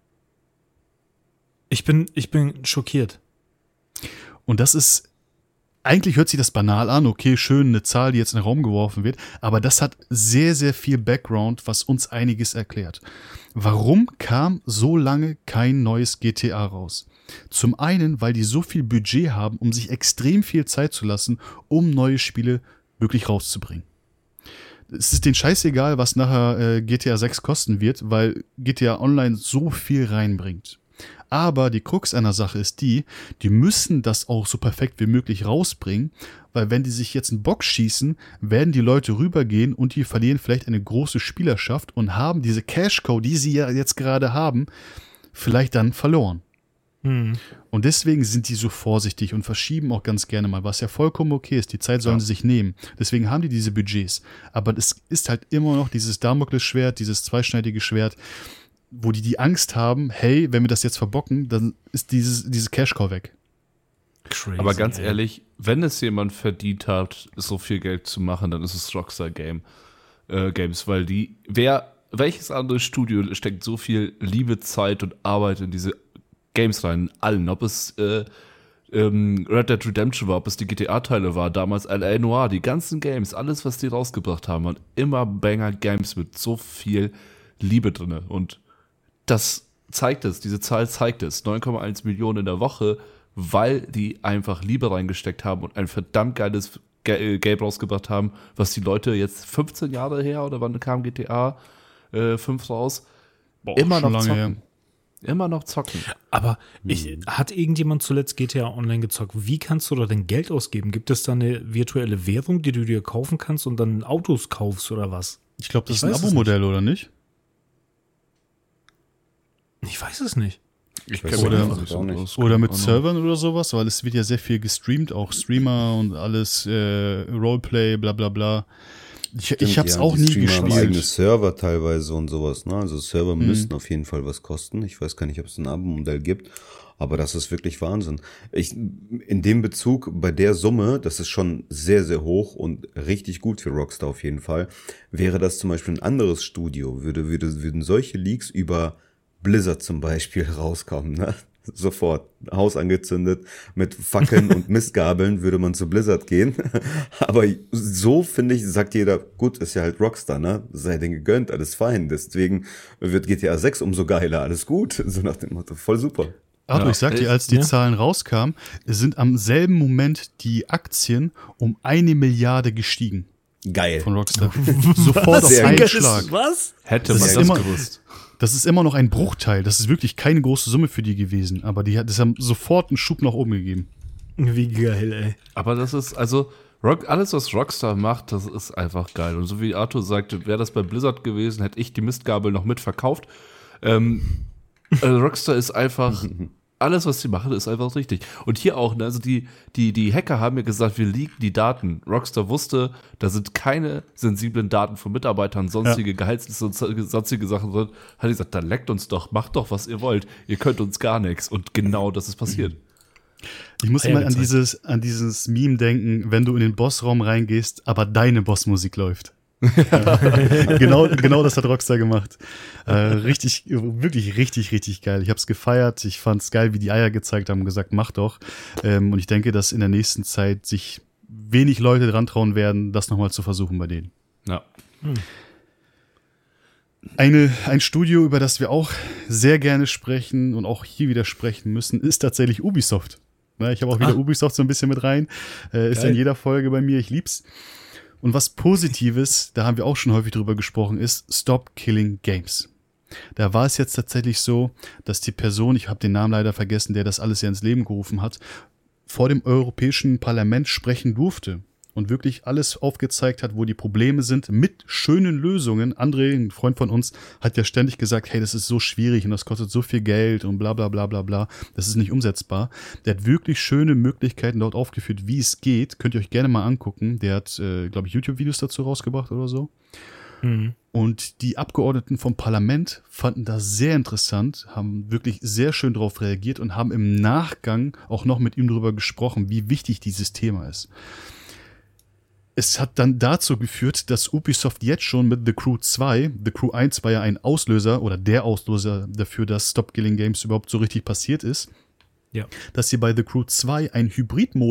D: Ich bin schockiert.
B: Und das ist eigentlich hört sich das banal an, okay, schön, eine Zahl, die jetzt in den Raum geworfen wird, aber das hat sehr, sehr viel Background, was uns einiges erklärt. Warum kam so lange kein neues GTA raus? Zum einen, weil die so viel Budget haben, um sich extrem viel Zeit zu lassen, um neue Spiele wirklich rauszubringen. Es ist denen scheißegal, was nachher GTA 6 kosten wird, weil GTA Online so viel reinbringt. Aber die Krux einer Sache ist die müssen das auch so perfekt wie möglich rausbringen, weil wenn die sich jetzt einen Bock schießen, werden die Leute rübergehen und die verlieren vielleicht eine große Spielerschaft und haben diese Cash-Cow, die sie ja jetzt gerade haben, vielleicht dann verloren. Und deswegen sind die so vorsichtig und verschieben auch ganz gerne mal, was ja vollkommen okay ist. Die Zeit sollen sie sich nehmen. Deswegen haben die diese Budgets. Aber es ist halt immer noch dieses Damoklesschwert, dieses zweischneidige Schwert, wo die Angst haben, hey, wenn wir das jetzt verbocken, dann ist diese Cash-Cow weg.
D: Crazy,
E: aber ganz ehrlich, wenn es jemand verdient hat, so viel Geld zu machen, dann ist es Rockstar Games, weil welches andere Studio steckt so viel Liebe, Zeit und Arbeit in diese Games rein, allen, ob es Red Dead Redemption war, ob es die GTA-Teile war, damals L.A. Noire, die ganzen Games, alles, was die rausgebracht haben, waren immer Banger-Games mit so viel Liebe drin. Und das zeigt es, diese Zahl zeigt es, 9,1 Millionen in der Woche, weil die einfach Liebe reingesteckt haben und ein verdammt geiles Game rausgebracht haben, was die Leute jetzt 15 Jahre her, oder wann kam GTA 5 raus, immer noch zocken. Her. Immer noch zocken.
D: Aber hat irgendjemand zuletzt GTA Online gezockt? Wie kannst du da denn Geld ausgeben? Gibt es da eine virtuelle Währung, die du dir kaufen kannst und dann Autos kaufst oder was?
B: Ich glaube, das ist ein Abo-Modell, oder nicht?
D: Ich weiß es nicht.
B: Oder mit Servern oder sowas, weil es wird ja sehr viel gestreamt, auch Streamer und alles, Roleplay, bla bla bla. Ich hab's auch nie gespielt.
C: Haben eigene Server teilweise und sowas, ne? Also Server müssten auf jeden Fall was kosten. Ich weiß gar nicht, ob es ein Abo-Modell gibt, aber das ist wirklich Wahnsinn. In dem Bezug, bei der Summe, das ist schon sehr, sehr hoch und richtig gut für Rockstar auf jeden Fall, wäre das zum Beispiel ein anderes Studio, würden solche Leaks über Blizzard zum Beispiel rauskommen, ne? Sofort Haus angezündet, mit Fackeln und Mistgabeln würde man zu Blizzard gehen. Aber so, finde ich, sagt jeder, gut, ist ja halt Rockstar, ne? Sei denen gegönnt, alles fein. Deswegen wird GTA 6 umso geiler, alles gut. So nach dem Motto, voll super.
B: Ich sag dir, als die Zahlen rauskamen, sind am selben Moment die Aktien um 1 Milliarde gestiegen.
C: Geil.
B: Von Rockstar. Sofort auf einen Schlag.
D: Was?
E: Hätte man das gewusst.
B: Das ist immer noch ein Bruchteil. Das ist wirklich keine große Summe für die gewesen. Aber das haben sofort einen Schub nach oben gegeben.
D: Wie geil, ey.
E: Aber das ist, also, alles, was Rockstar macht, das ist einfach geil. Und so wie Arthur sagte, wäre das bei Blizzard gewesen, hätte ich die Mistgabel noch mitverkauft. Rockstar ist einfach, alles, was sie machen, ist einfach richtig. Und hier auch, ne, also die Hacker haben mir gesagt, wir leaken die Daten. Rockstar wusste, da sind keine sensiblen Daten von Mitarbeitern, sonstige Gehaltslisten, sonstige Sachen drin. Hat die gesagt, dann leckt uns doch, macht doch, was ihr wollt. Ihr könnt uns gar nichts. Und genau das ist passiert.
B: Ich muss immer an dieses Meme denken, wenn du in den Bossraum reingehst, aber deine Bossmusik läuft. genau das hat Rockstar gemacht. Wirklich richtig geil. Ich hab's gefeiert. Ich fand's geil, wie die Eier gezeigt haben und gesagt, mach doch. Und ich denke, dass in der nächsten Zeit sich wenig Leute dran trauen werden, das nochmal zu versuchen bei denen.
E: Ja.
B: Ein Studio, über das wir auch sehr gerne sprechen und auch hier wieder sprechen müssen, ist tatsächlich Ubisoft. Ich habe auch wieder Ubisoft so ein bisschen mit rein. Ist in jeder Folge bei mir. Ich lieb's. Und was Positives, da haben wir auch schon häufig drüber gesprochen, ist Stop Killing Games. Da war es jetzt tatsächlich so, dass die Person, ich habe den Namen leider vergessen, der das alles ja ins Leben gerufen hat, vor dem Europäischen Parlament sprechen durfte und wirklich alles aufgezeigt hat, wo die Probleme sind, mit schönen Lösungen. André, ein Freund von uns, hat ja ständig gesagt, hey, das ist so schwierig und das kostet so viel Geld und bla bla bla bla bla. Das ist nicht umsetzbar. Der hat wirklich schöne Möglichkeiten dort aufgeführt, wie es geht. Könnt ihr euch gerne mal angucken. Der hat, glaube ich, YouTube-Videos dazu rausgebracht oder so. Und die Abgeordneten vom Parlament fanden das sehr interessant, haben wirklich sehr schön darauf reagiert und haben im Nachgang auch noch mit ihm darüber gesprochen, wie wichtig dieses Thema ist. Es hat dann dazu geführt, dass Ubisoft jetzt schon mit The Crew 2, The Crew 1 war ja ein Auslöser oder der Auslöser dafür, dass Stop Killing Games überhaupt so richtig passiert ist, dass sie bei The Crew 2 einen Hybrid-Modus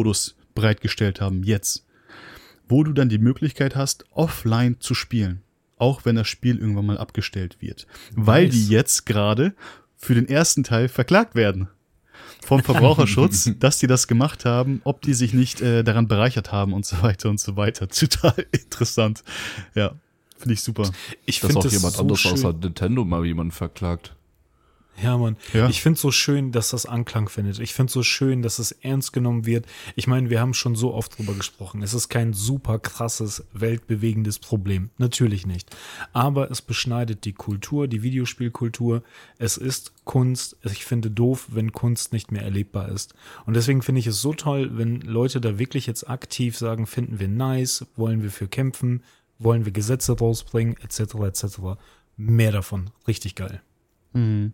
B: bereitgestellt haben, jetzt, wo du dann die Möglichkeit hast, offline zu spielen, auch wenn das Spiel irgendwann mal abgestellt wird, weil die jetzt gerade für den ersten Teil verklagt werden vom Verbraucherschutz, dass die das gemacht haben, ob die sich nicht daran bereichert haben und so weiter und so weiter. Total interessant. Ja, finde ich super.
D: Ich
E: Dass
D: finde
E: auch
D: das
E: jemand
D: so
E: anderes
D: schön.
E: außer Nintendo mal jemanden verklagt.
D: Ja, Mann.
B: Ja.
D: Ich finde es so schön, dass das Anklang findet. Ich finde es so schön, dass es ernst genommen wird. Ich meine, wir haben schon so oft drüber gesprochen. Es ist kein super krasses, weltbewegendes Problem. Natürlich nicht. Aber es beschneidet die Kultur, die Videospielkultur. Es ist Kunst. Ich finde doof, wenn Kunst nicht mehr erlebbar ist. Und deswegen finde ich es so toll, wenn Leute da wirklich jetzt aktiv sagen, finden wir nice, wollen wir für kämpfen, wollen wir Gesetze rausbringen, etc., etc. Mehr davon. Richtig geil.
B: Mhm.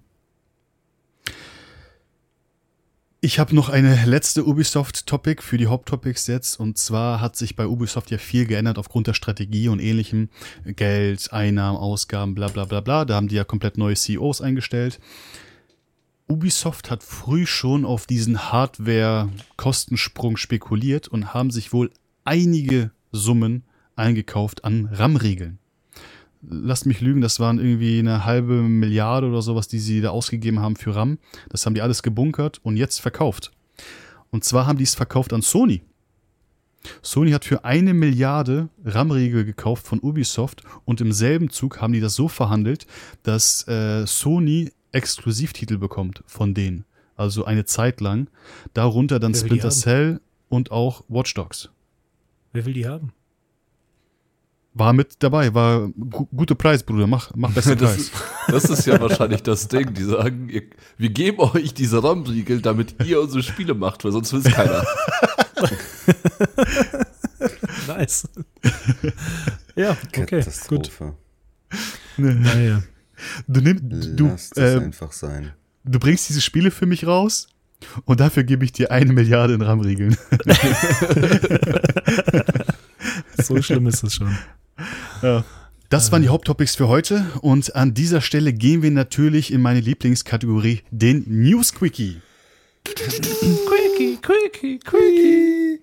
B: Ich habe noch eine letzte Ubisoft-Topic für die Haupttopics jetzt. Und zwar hat sich bei Ubisoft ja viel geändert aufgrund der Strategie und ähnlichem. Geld, Einnahmen, Ausgaben, bla bla bla bla. Da haben die ja komplett neue CEOs eingestellt. Ubisoft hat früh schon auf diesen Hardware-Kostensprung spekuliert und haben sich wohl einige Summen eingekauft an RAM-Riegeln. Lasst mich lügen, das waren irgendwie 1/2 Milliarde oder sowas, die sie da ausgegeben haben für RAM. Das haben die alles gebunkert und jetzt verkauft. Und zwar haben die es verkauft an Sony. Sony hat für 1 Milliarde RAM-Riegel gekauft von Ubisoft und im selben Zug haben die das so verhandelt, dass Sony Exklusivtitel bekommt von denen. Also eine Zeit lang. Darunter dann
D: Wer will die
B: Splinter
D: haben?
B: Cell und auch Watch Dogs.
D: Wer will die haben?
B: War mit dabei, war guter Preis, Bruder, mach besser Preis.
E: Das ist ja wahrscheinlich das Ding. Die sagen, wir geben euch diese RAM-Riegel, damit ihr unsere Spiele macht, weil sonst will es keiner.
D: Nice. Ja, okay, gut.
C: Katastrophe.
D: Naja.
C: Lasst es einfach sein.
B: Du bringst diese Spiele für mich raus und dafür gebe ich dir 1 Milliarde in RAM-Riegeln.
D: So schlimm ist es schon.
B: Ja. Das waren die Haupttopics für heute und an dieser Stelle gehen wir natürlich in meine Lieblingskategorie, den News Quickie.
E: Quickie.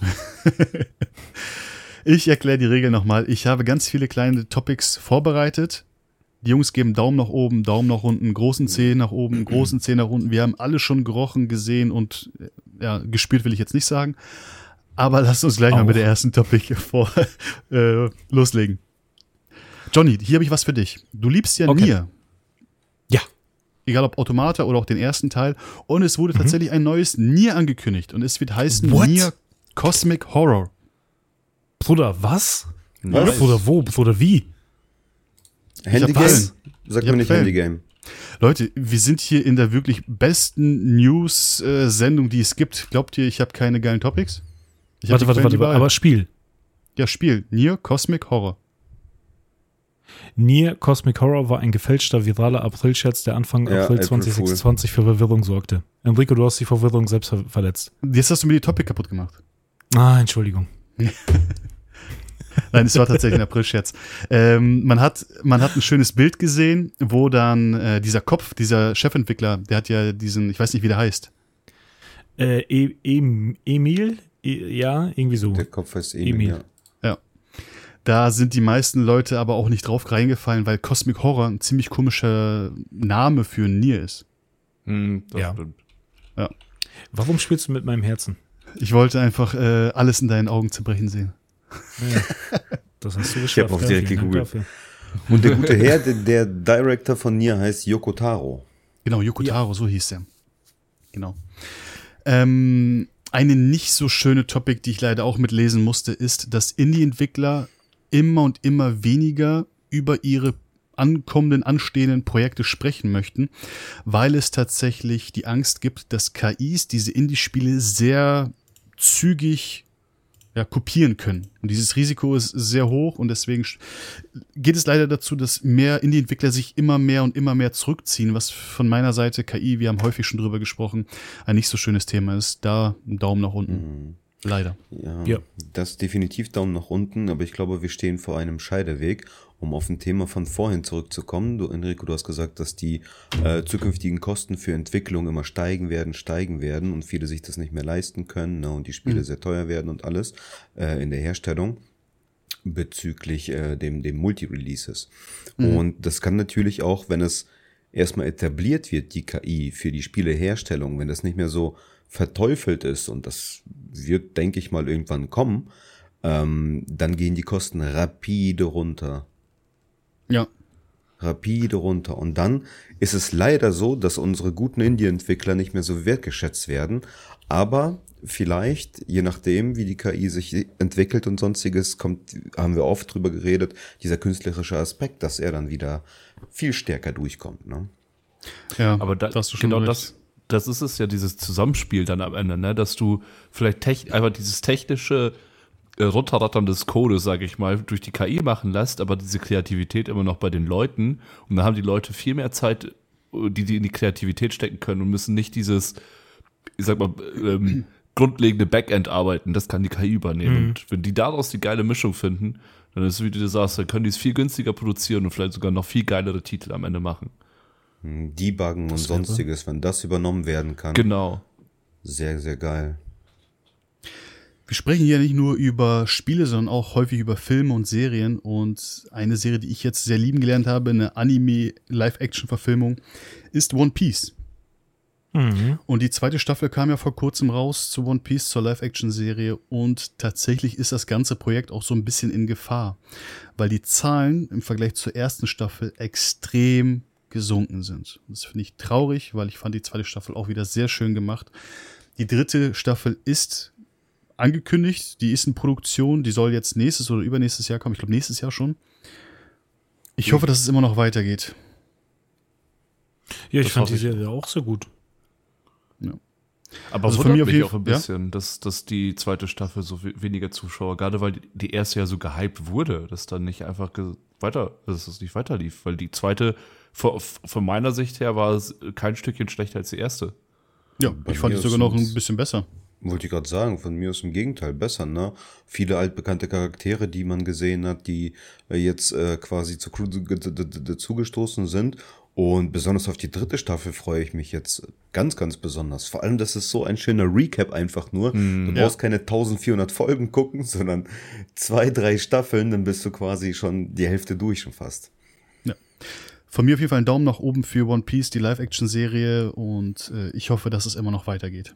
B: Ich erkläre die Regeln nochmal. Ich habe ganz viele kleine Topics vorbereitet. Die Jungs geben Daumen nach oben, Daumen nach unten, großen Zeh nach oben, großen Zeh nach unten. Wir haben alle schon gerochen, gesehen und ja, gespürt will ich jetzt nicht sagen. Aber lasst uns gleich mal mit der ersten Topic loslegen. Johnny, hier habe ich was für dich. Du liebst ja Nier.
D: Ja.
B: Egal ob Automata oder auch den ersten Teil. Und es wurde tatsächlich ein neues Nier angekündigt. Und es wird heißen
D: What?
B: Nier Cosmic Horror.
D: Bruder, was?
C: Was?
D: Bruder, wo? Bruder, wie?
C: Handygame?
B: Gefallen.
C: Sag
B: Ich
C: mir
B: hab
C: nicht
B: gefallen.
C: Handygame.
B: Leute, wir sind hier in der wirklich besten News-Sendung, die es gibt. Glaubt ihr, ich habe keine geilen Topics? Ich hab die Quellen
D: Warte,
B: überall.
D: aber Spiel.
B: Ja, Spiel. Nier Cosmic Horror.
D: Nier Cosmic Horror war ein gefälschter viraler Aprilscherz, der Anfang
C: Ja,
D: April
C: April
D: 2026 für Verwirrung sorgte. Enrico, du hast die Verwirrung selbst verletzt.
B: Jetzt hast du mir die Topic kaputt gemacht.
D: Ah, Entschuldigung.
B: Nein, es war tatsächlich ein Aprilscherz. Man hat ein schönes Bild gesehen, wo dann dieser Kopf, dieser Chefentwickler, der hat ja diesen, ich weiß nicht, wie der heißt.
D: Emil? Ja, irgendwie so.
C: Der Kopf heißt
D: Emil.
C: Emil. Ja.
B: Da sind die meisten Leute aber auch nicht drauf reingefallen, weil Cosmic Horror ein ziemlich komischer Name für ein Nier ist.
E: Das
D: Ja.
E: stimmt.
D: Warum spielst du mit meinem Herzen?
B: Ich wollte einfach alles in deinen Augen zerbrechen sehen.
D: Ja, das hast du geschafft.
C: Ich hab auch direkt
D: vielen Dank
C: gegoogelt.
D: dafür.
C: Und der gute Herr, der Director von Nier heißt Yoko Taro.
B: Genau, Yoko Taro, so hieß er. Genau. Eine nicht so schöne Topic, die ich leider auch mitlesen musste, ist, dass Indie-Entwickler immer und immer weniger über ihre anstehenden Projekte sprechen möchten, weil es tatsächlich die Angst gibt, dass KIs diese Indie-Spiele sehr zügig kopieren können. Und dieses Risiko ist sehr hoch und deswegen geht es leider dazu, dass mehr Indie-Entwickler sich immer mehr zurückziehen, was von meiner Seite KI, wir haben häufig schon drüber gesprochen, ein nicht so schönes Thema ist. Da ein Daumen nach unten. Leider.
C: Ja, das definitiv Daumen nach unten, aber ich glaube, wir stehen vor einem Scheideweg. Um auf ein Thema von vorhin zurückzukommen, Enrico, du hast gesagt, dass die zukünftigen Kosten für Entwicklung immer steigen werden und viele sich das nicht mehr leisten können, ne, und die Spiele sehr teuer werden und alles in der Herstellung bezüglich dem Multi-Releases. Und das kann natürlich auch, wenn es erstmal etabliert wird, die KI für die Spieleherstellung, wenn das nicht mehr so verteufelt ist, und das wird, denke ich mal, irgendwann kommen, dann gehen die Kosten rapide runter.
B: Ja.
C: Rapide runter. Und dann ist es leider so, dass unsere guten Indie-Entwickler nicht mehr so wertgeschätzt werden. Aber vielleicht, je nachdem, wie die KI sich entwickelt und sonstiges, haben wir oft drüber geredet, dieser künstlerische Aspekt, dass er dann wieder viel stärker durchkommt. Ne?
B: Ja,
E: Aber
B: hast du schon
E: genau
B: recht.
E: das ist es ja, dieses Zusammenspiel dann am Ende, ne? Dass du vielleicht einfach dieses technische Runterrattern des Codes, sage ich mal, durch die KI machen lässt, aber diese Kreativität immer noch bei den Leuten. Und dann haben die Leute viel mehr Zeit, die in die Kreativität stecken können und müssen nicht dieses, ich sag mal, grundlegende Backend arbeiten. Das kann die KI übernehmen. Und wenn die daraus die geile Mischung finden, dann ist es, wie du sagst, dann können die es viel günstiger produzieren und vielleicht sogar noch viel geilere Titel am Ende machen.
C: Debuggen und sonstiges, wenn das übernommen werden kann.
E: Genau.
C: Sehr, sehr geil.
B: Wir sprechen hier nicht nur über Spiele, sondern auch häufig über Filme und Serien. Und eine Serie, die ich jetzt sehr lieben gelernt habe, eine Anime-Live-Action-Verfilmung, ist One Piece. Und die zweite Staffel kam ja vor kurzem raus zu One Piece, zur Live-Action-Serie. Und tatsächlich ist das ganze Projekt auch so ein bisschen in Gefahr, weil die Zahlen im Vergleich zur ersten Staffel extrem gesunken sind. Das finde ich traurig, weil ich fand die zweite Staffel auch wieder sehr schön gemacht. Die dritte Staffel ist angekündigt, die ist in Produktion, die soll jetzt nächstes oder übernächstes Jahr kommen. Ich glaube, nächstes Jahr schon. Ich hoffe, dass es immer noch weitergeht.
D: Ja, ich
E: Das
D: fand
E: hoffe
D: die
E: ich.
D: Serie auch sehr gut.
B: Ja.
E: Aber
B: Also
E: also
B: von mir
E: wundert
B: auf
E: mich
B: jeden-
E: auch ein bisschen, dass die zweite Staffel so weniger Zuschauer, gerade weil die erste ja so gehypt wurde, dass dann nicht einfach dass es nicht weiter lief, weil die zweite von meiner Sicht her war es kein Stückchen schlechter als die erste.
B: Ja,
C: Bei
B: ich fand
C: mir
B: die sogar
C: ist
B: noch
C: es-
B: ein bisschen besser.
C: Wollte ich gerade sagen, von mir ist im Gegenteil besser, ne? Viele altbekannte Charaktere, die man gesehen hat, die jetzt quasi dazugestoßen sind. Und besonders auf die dritte Staffel freue ich mich jetzt ganz, ganz besonders. Vor allem, das ist so ein schöner Recap einfach nur. Du brauchst keine 1400 Folgen gucken, sondern 2, 3 Staffeln, dann bist du quasi schon die Hälfte durch schon fast.
B: Von mir auf jeden Fall einen Daumen nach oben für One Piece, die Live-Action-Serie, und ich hoffe, dass es immer noch weitergeht.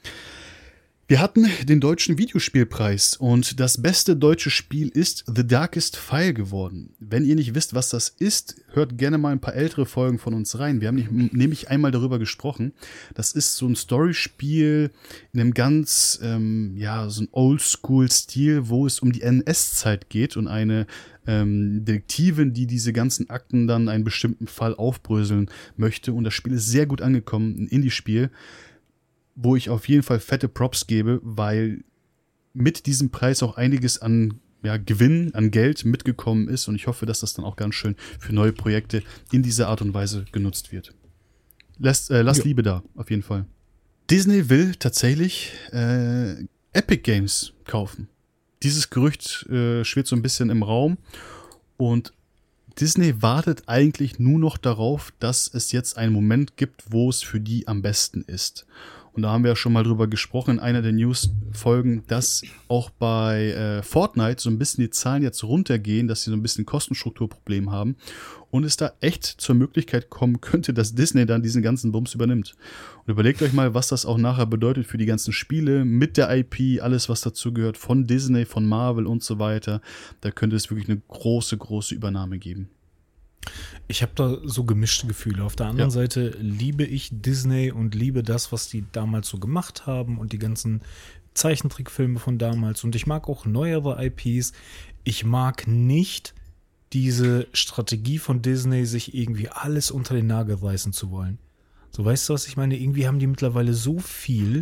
B: Wir hatten den deutschen Videospielpreis und das beste deutsche Spiel ist The Darkest File geworden. Wenn ihr nicht wisst, was das ist, hört gerne mal ein paar ältere Folgen von uns rein. Wir haben nämlich einmal darüber gesprochen. Das ist so ein Storyspiel in einem ganz, so ein Oldschool-Stil, wo es um die NS-Zeit geht und eine Detektivin, die diese ganzen Akten dann einen bestimmten Fall aufbröseln möchte. Und das Spiel ist sehr gut angekommen, ein Indie-Spiel, wo ich auf jeden Fall fette Props gebe, weil mit diesem Preis auch einiges an Gewinn, an Geld mitgekommen ist. Und ich hoffe, dass das dann auch ganz schön für neue Projekte in dieser Art und Weise genutzt wird. Lasst Liebe da, auf jeden Fall. Disney will tatsächlich Epic Games kaufen. Dieses Gerücht schwirrt so ein bisschen im Raum. Und Disney wartet eigentlich nur noch darauf, dass es jetzt einen Moment gibt, wo es für die am besten ist. Und da haben wir ja schon mal drüber gesprochen in einer der News-Folgen, dass auch bei Fortnite so ein bisschen die Zahlen jetzt runtergehen, dass sie so ein bisschen Kostenstrukturproblem haben und es da echt zur Möglichkeit kommen könnte, dass Disney dann diesen ganzen Bums übernimmt. Und überlegt euch mal, was das auch nachher bedeutet für die ganzen Spiele mit der IP, alles was dazu gehört, von Disney, von Marvel und so weiter. Da könnte es wirklich eine große, große Übernahme geben.
D: Ich habe da so gemischte Gefühle. Auf der anderen Seite liebe ich Disney und liebe das, was die damals so gemacht haben und die ganzen Zeichentrickfilme von damals. Und ich mag auch neuere IPs. Ich mag nicht diese Strategie von Disney, sich irgendwie alles unter den Nagel reißen zu wollen. So, weißt du, was ich meine? Irgendwie haben die mittlerweile so viel.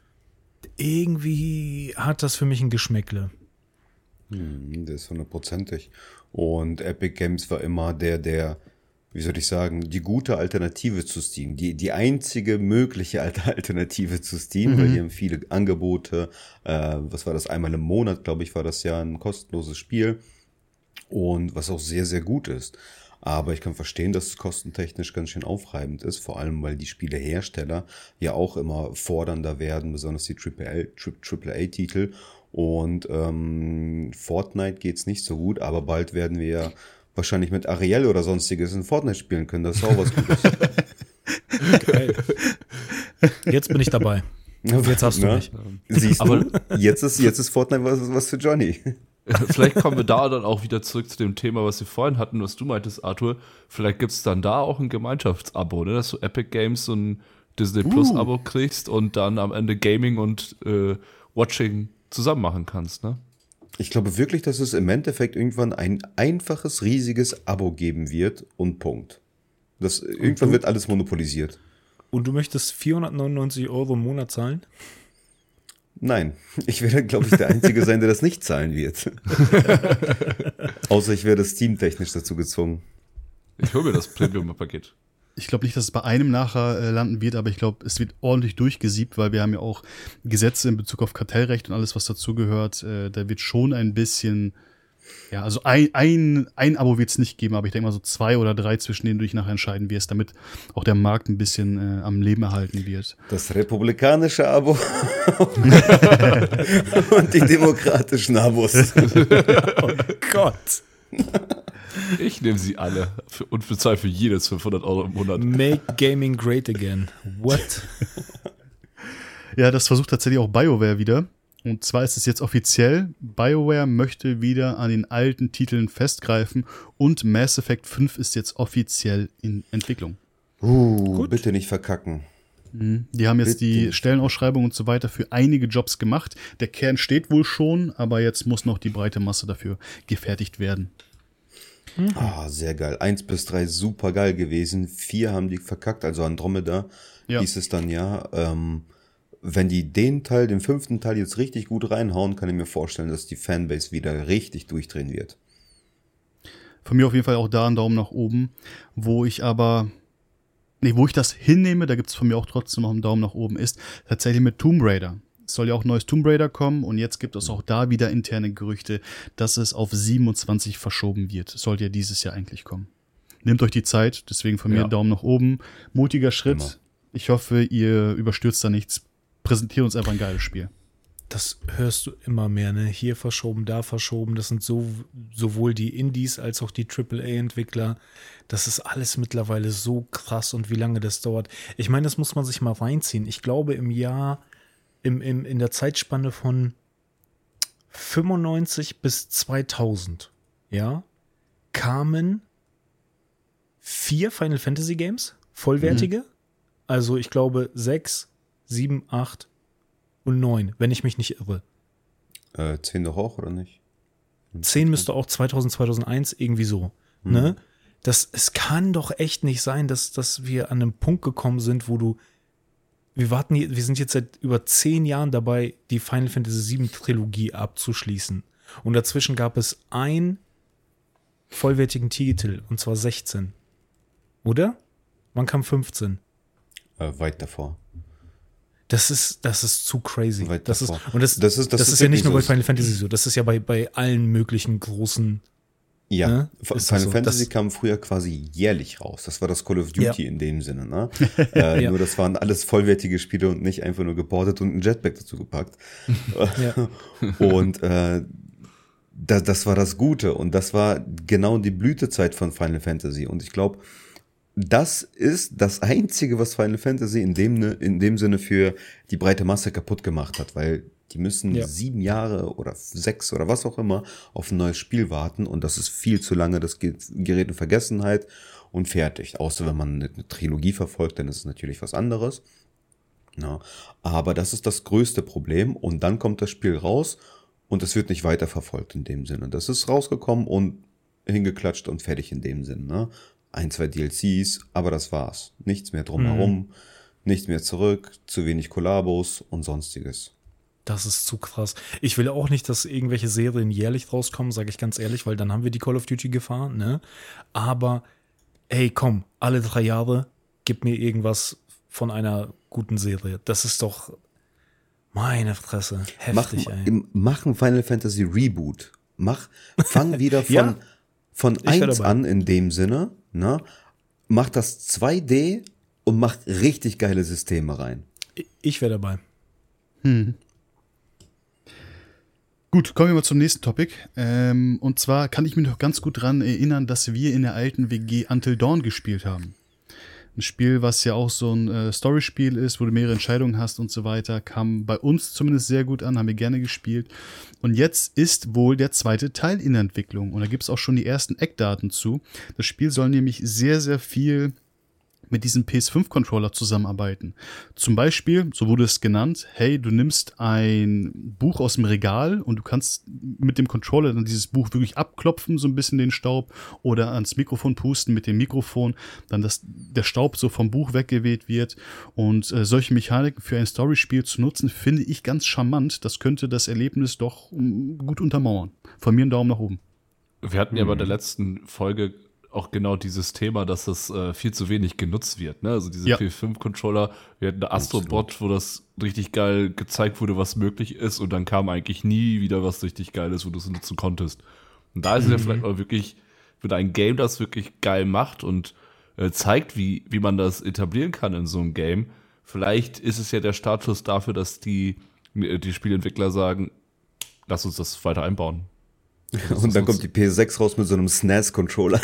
D: Irgendwie hat das für mich ein Geschmäckle.
C: Das ist 100%. Und Epic Games war immer der wie soll ich sagen, die gute Alternative zu Steam. Die einzige mögliche Alternative zu Steam, weil die haben viele Angebote. Was war das? Einmal im Monat, glaube ich, war das ja ein kostenloses Spiel. Und was auch sehr, sehr gut ist. Aber ich kann verstehen, dass es kostentechnisch ganz schön aufreibend ist, vor allem weil die Spielehersteller ja auch immer fordernder werden, besonders die AAA-Titel. Und Fortnite geht's nicht so gut, aber bald werden wir wahrscheinlich mit Ariel oder sonstiges in Fortnite spielen können. Das ist auch was Gutes.
D: Geil. Jetzt bin ich dabei. Jetzt hast du mich.
C: Siehst du, jetzt ist Fortnite was für Johnny.
E: Vielleicht kommen wir da dann auch wieder zurück zu dem Thema, was wir vorhin hatten, was du meintest, Arthur. Vielleicht gibt es dann da auch ein Gemeinschaftsabo, ne? Dass du Epic Games so ein Disney Plus Abo kriegst und dann am Ende Gaming und Watching zusammen machen kannst, ne?
C: Ich glaube wirklich, dass es im Endeffekt irgendwann ein einfaches, riesiges Abo geben wird und Punkt. Irgendwann wird alles monopolisiert.
D: Und du möchtest 499 € im Monat zahlen?
C: Nein, ich werde, glaube ich, der Einzige sein, der das nicht zahlen wird. Außer ich werde Steam-technisch dazu gezwungen.
E: Ich hole mir das Premium-Paket.
B: Ich glaube nicht, dass es bei einem nachher landen wird, aber ich glaube, es wird ordentlich durchgesiebt, weil wir haben ja auch Gesetze in Bezug auf Kartellrecht und alles, was dazugehört. Da wird schon ein bisschen, ja, also ein Abo wird es nicht geben, aber ich denke mal so 2 oder 3, zwischen denen du dich nachher entscheiden wirst, damit auch der Markt ein bisschen am Leben erhalten wird.
C: Das republikanische Abo und die demokratischen Abos.
D: Oh Gott.
E: Ich nehme sie alle und bezahle für jedes 500 € im Monat.
D: Make Gaming great again. What?
B: Ja, das versucht tatsächlich auch BioWare wieder. Und zwar ist es jetzt offiziell, BioWare möchte wieder an den alten Titeln festgreifen und Mass Effect 5 ist jetzt offiziell in Entwicklung.
C: Bitte nicht verkacken.
B: Die haben jetzt die Stellenausschreibung und so weiter für einige Jobs gemacht. Der Kern steht wohl schon, aber jetzt muss noch die breite Masse dafür gefertigt werden.
C: Sehr geil. 1 bis 3 super geil gewesen. 4 haben die verkackt, also Andromeda hieß es dann ja. Wenn die den 5. Teil jetzt richtig gut reinhauen, kann ich mir vorstellen, dass die Fanbase wieder richtig durchdrehen wird.
B: Von mir auf jeden Fall auch da einen Daumen nach oben. Wo ich das hinnehme, da gibt es von mir auch trotzdem noch einen Daumen nach oben, ist tatsächlich mit Tomb Raider. Es soll ja auch ein neues Tomb Raider kommen und jetzt gibt es auch da wieder interne Gerüchte, dass es auf 27 verschoben wird. Es sollte ja dieses Jahr eigentlich kommen. Nehmt euch die Zeit, deswegen von mir einen Daumen nach oben. Mutiger Schritt. Immer. Ich hoffe, ihr überstürzt da nichts. Präsentiert uns einfach ein geiles Spiel.
D: Das hörst du immer mehr, ne? Hier verschoben, da verschoben. Das sind sowohl die Indies als auch die AAA-Entwickler. Das ist alles mittlerweile so krass und wie lange das dauert. Ich meine, das muss man sich mal reinziehen. Ich glaube, im Jahr in der Zeitspanne von 95 bis 2000, ja, kamen 4 Final Fantasy Games, vollwertige. Also ich glaube 6, 7, 8 und 9, wenn ich mich nicht irre.
C: 10 doch auch, oder nicht?
D: 10 müsste auch 2000, 2001 irgendwie so, ne? Es kann doch echt nicht sein, dass wir an einem Punkt gekommen sind, wo wir sind jetzt seit über 10 Jahren dabei, die Final Fantasy VII Trilogie abzuschließen. Und dazwischen gab es einen vollwertigen Titel, und zwar 16. Oder? Wann kam 15?
C: Weit davor.
D: Das ist zu crazy. Das ist
C: ist
D: ja nicht nur bei Final Fantasy so, das ist ja bei allen möglichen großen.
C: Ja,
D: ne?
C: Final Fantasy kam früher quasi jährlich raus. Das war das Call of Duty in dem Sinne, ne? Nur das waren alles vollwertige Spiele und nicht einfach nur geportet und ein Jetpack dazu gepackt. Und das war das Gute und das war genau die Blütezeit von Final Fantasy. Und ich glaube, das ist das Einzige, was Final Fantasy in dem Sinne für die breite Masse kaputt gemacht hat, weil die müssen 7 Jahre oder 6 oder was auch immer auf ein neues Spiel warten und das ist viel zu lange, das gerät in Vergessenheit und fertig. Außer wenn man eine Trilogie verfolgt, dann ist es natürlich was anderes. Ja, aber das ist das größte Problem und dann kommt das Spiel raus und es wird nicht weiterverfolgt in dem Sinne. Das ist rausgekommen und hingeklatscht und fertig in dem Sinne, ne? 1, 2 DLCs, aber das war's. Nichts mehr drumherum, nichts mehr zurück, zu wenig Kollabos und sonstiges.
D: Das ist zu krass. Ich will auch nicht, dass irgendwelche Serien jährlich rauskommen, sage ich ganz ehrlich, weil dann haben wir die Call of Duty Gefahr, ne? Aber ey, komm, alle 3 Jahre gib mir irgendwas von einer guten Serie. Das ist doch meine Fresse. Heftig, ey.
C: Mach ein Final Fantasy Reboot. Fang wieder
D: Ja.
C: von
D: Ich wär
C: 1
D: dabei.
C: an in dem Sinne. Ne? Mach das 2D und mach richtig geile Systeme rein.
D: Ich wäre dabei.
B: Gut, kommen wir mal zum nächsten Topic. Und zwar kann ich mich noch ganz gut dran erinnern, dass wir in der alten WG Until Dawn gespielt haben. Ein Spiel, was ja auch so ein Storyspiel ist, wo du mehrere Entscheidungen hast und so weiter, kam bei uns zumindest sehr gut an, haben wir gerne gespielt. Und jetzt ist wohl der zweite Teil in der Entwicklung. Und da gibt es auch schon die ersten Eckdaten zu. Das Spiel soll nämlich sehr, sehr viel mit diesem PS5-Controller zusammenarbeiten. Zum Beispiel, so wurde es genannt, hey, du nimmst ein Buch aus dem Regal und du kannst mit dem Controller dann dieses Buch wirklich abklopfen, so ein bisschen den Staub, oder ans Mikrofon pusten mit dem Mikrofon, dann dass der Staub so vom Buch weggeweht wird. Und solche Mechaniken für ein Storyspiel zu nutzen, finde ich ganz charmant. Das könnte das Erlebnis doch gut untermauern. Von mir einen Daumen nach oben.
E: Wir hatten ja bei der letzten Folge auch genau dieses Thema, dass das viel zu wenig genutzt wird. Ne? Also diese
B: Ja.
E: PS5-Controller, wir hatten eine Astrobot, wo das richtig geil gezeigt wurde, was möglich ist, und dann kam eigentlich nie wieder was richtig Geiles, wo du es nutzen konntest. Und da ist es ja vielleicht mal wirklich, wenn ein Game das wirklich geil macht und zeigt, wie man das etablieren kann in so einem Game, vielleicht ist es ja der Startschuss dafür, dass die Spielentwickler sagen, lass uns das weiter einbauen.
C: Und dann kommt die PS6 raus mit so einem SNES-Controller.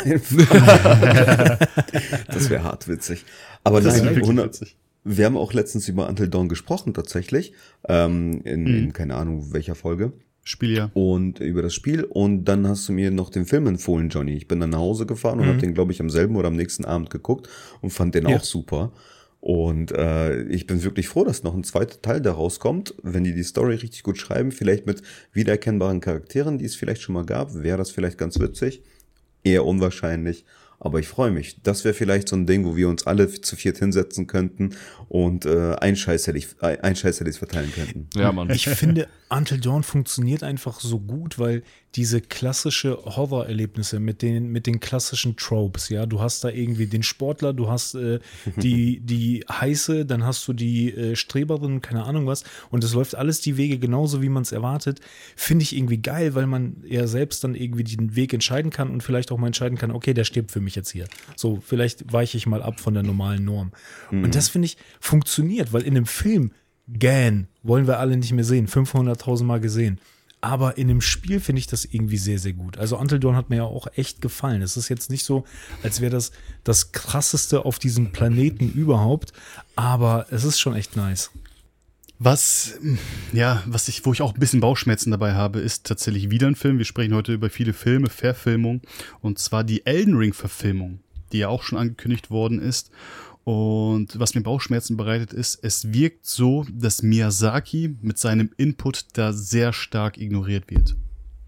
C: Das wäre hart witzig. Aber
B: Das
C: nein,
B: wäre wirklich
C: 100,
B: witzig.
C: wir haben auch letztens über Until Dawn gesprochen, tatsächlich. In keine Ahnung welcher Folge.
B: Spiel ja.
C: Und über das Spiel. Und dann hast du mir noch den Film empfohlen, Johnny. Ich bin dann nach Hause gefahren und habe den, glaube ich, am selben oder am nächsten Abend geguckt und fand den
D: Ja.
C: auch super. Und ich bin wirklich froh, dass noch ein zweiter Teil daraus kommt. Wenn die Story richtig gut schreiben, vielleicht mit wiedererkennbaren Charakteren, die es vielleicht schon mal gab, wäre das vielleicht ganz witzig. Eher unwahrscheinlich. Aber ich freue mich. Das wäre vielleicht so ein Ding, wo wir uns alle zu viert hinsetzen könnten und ein Scheißhellis verteilen könnten.
E: Ja, Mann.
D: Ich finde, Until Dawn funktioniert einfach so gut, weil diese klassische Horror-Erlebnisse mit den klassischen Tropes, ja, du hast da irgendwie den Sportler, du hast die Heiße, dann hast du die Streberin, keine Ahnung was, und es läuft alles die Wege genauso, wie man es erwartet, finde ich irgendwie geil, weil man ja selbst dann irgendwie den Weg entscheiden kann und vielleicht auch mal entscheiden kann, okay, der stirbt für mich jetzt hier. So, vielleicht weiche ich mal ab von der normalen Norm. Und das, finde ich, funktioniert, weil in einem Film wollen wir alle nicht mehr sehen, 500.000 Mal gesehen. Aber in dem Spiel finde ich das irgendwie sehr, sehr gut. Also Until Dawn hat mir ja auch echt gefallen. Es ist jetzt nicht so, als wäre das krasseste auf diesem Planeten überhaupt, aber es ist schon echt nice.
B: Wo ich auch ein bisschen Bauchschmerzen dabei habe, ist tatsächlich wieder ein Film. Wir sprechen heute über viele Filme, Verfilmung, und zwar die Elden Ring-Verfilmung, die ja auch schon angekündigt worden ist. Und was mir Bauchschmerzen bereitet ist, es wirkt so, dass Miyazaki mit seinem Input da sehr stark ignoriert wird.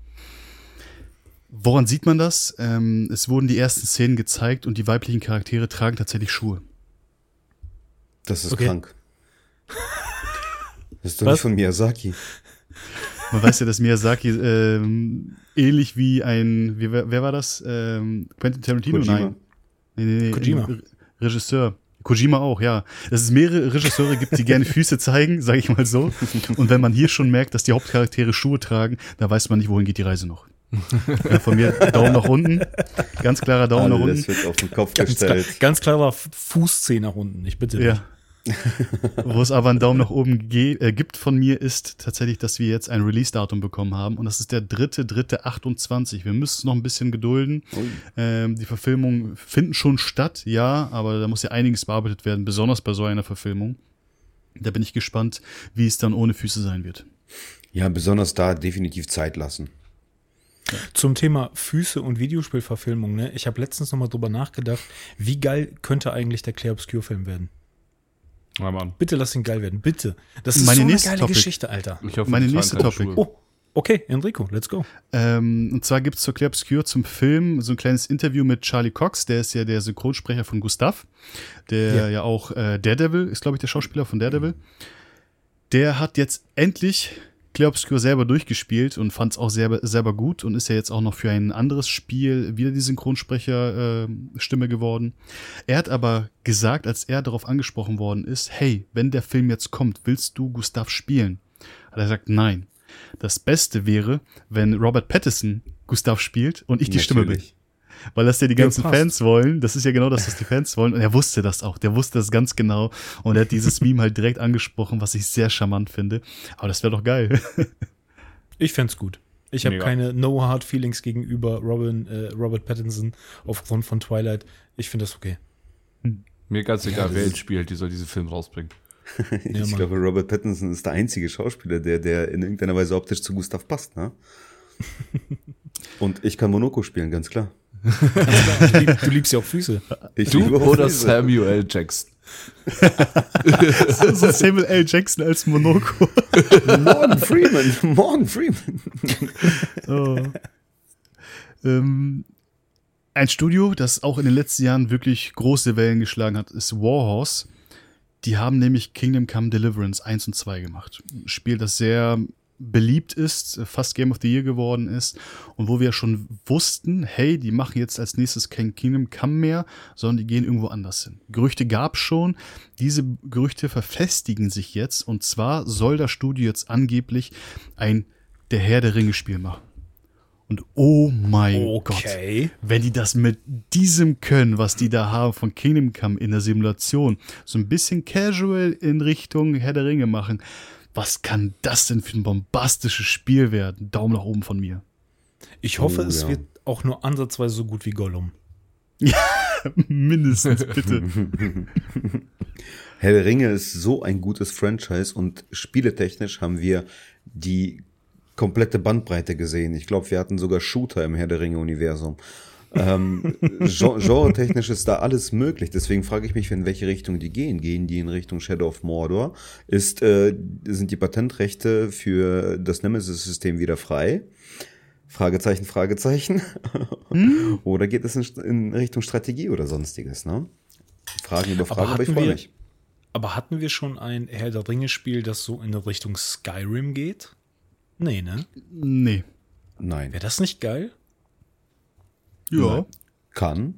B: Woran sieht man das? Es wurden die ersten Szenen gezeigt und die weiblichen Charaktere tragen tatsächlich Schuhe.
C: Das ist
D: Okay.
C: krank. Das ist doch
D: Was?
C: nicht von Miyazaki.
B: Man weiß ja, dass Miyazaki ähnlich wie wer war das? Quentin Tarantino?
C: Kojima.
B: Nein. Nee,
D: Kojima.
B: Regisseur. Kojima auch, ja. Dass es mehrere Regisseure gibt, die gerne Füße zeigen, sage ich mal so. Und wenn man hier schon merkt, dass die Hauptcharaktere Schuhe tragen, da weiß man nicht, wohin geht die Reise noch. Ja, von mir Daumen nach unten. Ganz klarer Daumen nach unten.
C: Alles wird auf den Kopf gestellt.
D: Ganz klarer Fußzeh nach unten, ich bitte dich.
B: Ja. Wo es aber einen Daumen nach oben gibt von mir, ist tatsächlich, dass wir jetzt ein Release-Datum bekommen haben. Und das ist der 3.3.28. Wir müssen es noch ein bisschen gedulden. Die Verfilmungen finden schon statt, ja, aber da muss ja einiges bearbeitet werden, besonders bei so einer Verfilmung. Da bin ich gespannt, wie es dann ohne Füße sein wird.
C: Ja, besonders da definitiv Zeit lassen.
D: Zum Thema Füße und Videospielverfilmung, ne? Ich habe letztens noch mal drüber nachgedacht, wie geil könnte eigentlich der Clair Obscur-Film werden?
E: Ja, Mann.
D: Bitte lass ihn geil werden, bitte. Das ist
B: Meine
D: so eine
B: nächste
D: geile
B: Topic.
D: Geschichte, Alter.
E: Ich hoffe,
B: Meine
E: die tragen
B: nächste
E: keine
B: Topic.
E: Schuhe.
D: Oh, okay, Enrico, let's go.
B: Und zwar gibt es zur Clair Obscur zum Film so ein kleines Interview mit Charlie Cox, der ist ja der Synchronsprecher von Gustav, der ja auch Daredevil ist, glaube ich, der Schauspieler von Daredevil. Der hat jetzt endlich Clear Obscure selber durchgespielt und fand es auch selber gut und ist ja jetzt auch noch für ein anderes Spiel wieder die Synchronsprecher-Stimme geworden. Er hat aber gesagt, als er darauf angesprochen worden ist, hey, wenn der Film jetzt kommt, willst du Gustav spielen? Hat er gesagt, nein. Das Beste wäre, wenn Robert Pattinson Gustav spielt und ich die Stimme bin. Weil das ja die ganzen Fans wollen. Das ist ja genau das, was die Fans wollen. Und er wusste das auch. Der wusste das ganz genau. Und er hat dieses Meme halt direkt angesprochen, was ich sehr charmant finde. Aber das wäre doch geil.
D: Ich fänd's gut. Ich habe keine No Hard Feelings gegenüber Robert Pattinson aufgrund von Twilight. Ich finde das okay.
E: Mir ganz egal, wer ihn spielt, die soll diesen Film rausbringen.
C: Ich glaube, Robert Pattinson ist der einzige Schauspieler, der in irgendeiner Weise optisch zu Gustav passt, ne? Und ich kann Monoko spielen, ganz klar.
D: Du liebst ja auch Füße.
E: Du oder Samuel L. Jackson?
B: So Samuel L. Jackson als Monoko.
C: Morgan Freeman.
B: Oh. Ein Studio, das auch in den letzten Jahren wirklich große Wellen geschlagen hat, ist Warhorse. Die haben nämlich Kingdom Come Deliverance 1 und 2 gemacht. Ein Spiel, das sehr beliebt ist, fast Game of the Year geworden ist und wo wir schon wussten, hey, die machen jetzt als nächstes kein Kingdom Come mehr, sondern die gehen irgendwo anders hin. Gerüchte gab es schon, diese Gerüchte verfestigen sich jetzt und zwar soll das Studio jetzt angeblich ein Der Herr der Ringe Spiel machen. Und oh mein Gott, wenn die das mit diesem können, was die da haben von Kingdom Come in der Simulation, so ein bisschen casual in Richtung Herr der Ringe machen, was kann das denn für ein bombastisches Spiel werden? Daumen nach oben von mir.
D: Ich hoffe, es wird auch nur ansatzweise so gut wie Gollum.
B: Ja, mindestens, bitte.
C: Herr der Ringe ist so ein gutes Franchise und spieletechnisch haben wir komplette Bandbreite gesehen. Ich glaube, wir hatten sogar Shooter im Herr der Ringe-Universum. Genre-technisch ist da alles möglich. Deswegen frage ich mich, in welche Richtung die gehen. Gehen die in Richtung Shadow of Mordor? Sind die Patentrechte für das Nemesis-System wieder frei? Fragezeichen, Fragezeichen. Oder geht es in Richtung Strategie oder sonstiges? Ne? Fragen über Fragen, aber ich freue mich.
D: Aber hatten wir schon ein Herr der Ringe-Spiel, das so in Richtung Skyrim geht? Nee, ne?
B: Nee.
C: Nein.
D: Wäre das nicht geil?
B: Ja.
C: Kann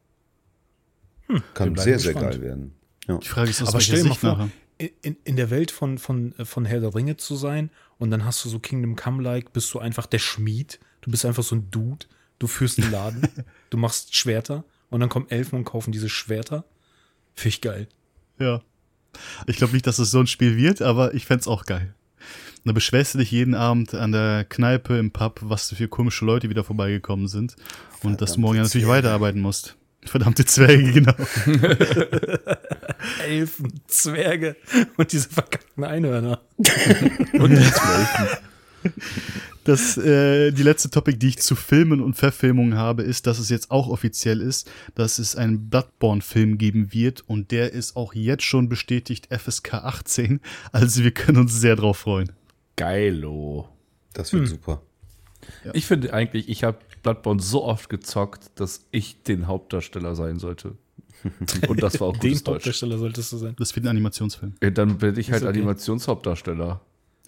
C: sehr, sehr geil werden. Ja.
B: Die Frage ist,
D: aber stell dir mal vor, in der Welt von Herr der Ringe zu sein und dann hast du so Kingdom Come-like, bist du einfach der Schmied, du bist einfach so ein Dude, du führst einen Laden, du machst Schwerter und dann kommen Elfen und kaufen diese Schwerter. Finde ich geil.
B: Ja. Ich glaube nicht, dass es so ein Spiel wird, aber ich fände es auch geil. Und da beschwerst du dich jeden Abend an der Kneipe, im Pub, was für komische Leute wieder vorbeigekommen sind. Und dass du morgen ja natürlich weiterarbeiten musst. Verdammte Zwerge, genau.
D: Elfen, Zwerge und diese verkackten Einhörner.
B: Und die letzte Topic, die ich zu Filmen und Verfilmungen habe, ist, dass es jetzt auch offiziell ist, dass es einen Bloodborne-Film geben wird und der ist auch jetzt schon bestätigt FSK 18. Also wir können uns sehr drauf freuen.
E: Geilo.
C: Das wird super.
E: Ja. Ich finde eigentlich, ich habe Bloodborne so oft gezockt, dass ich den Hauptdarsteller sein sollte. Und das war auch gutes
D: Den Hauptdarsteller solltest du sein.
B: Das wird ein Animationsfilm.
E: Dann bin ich halt okay. Animationshauptdarsteller.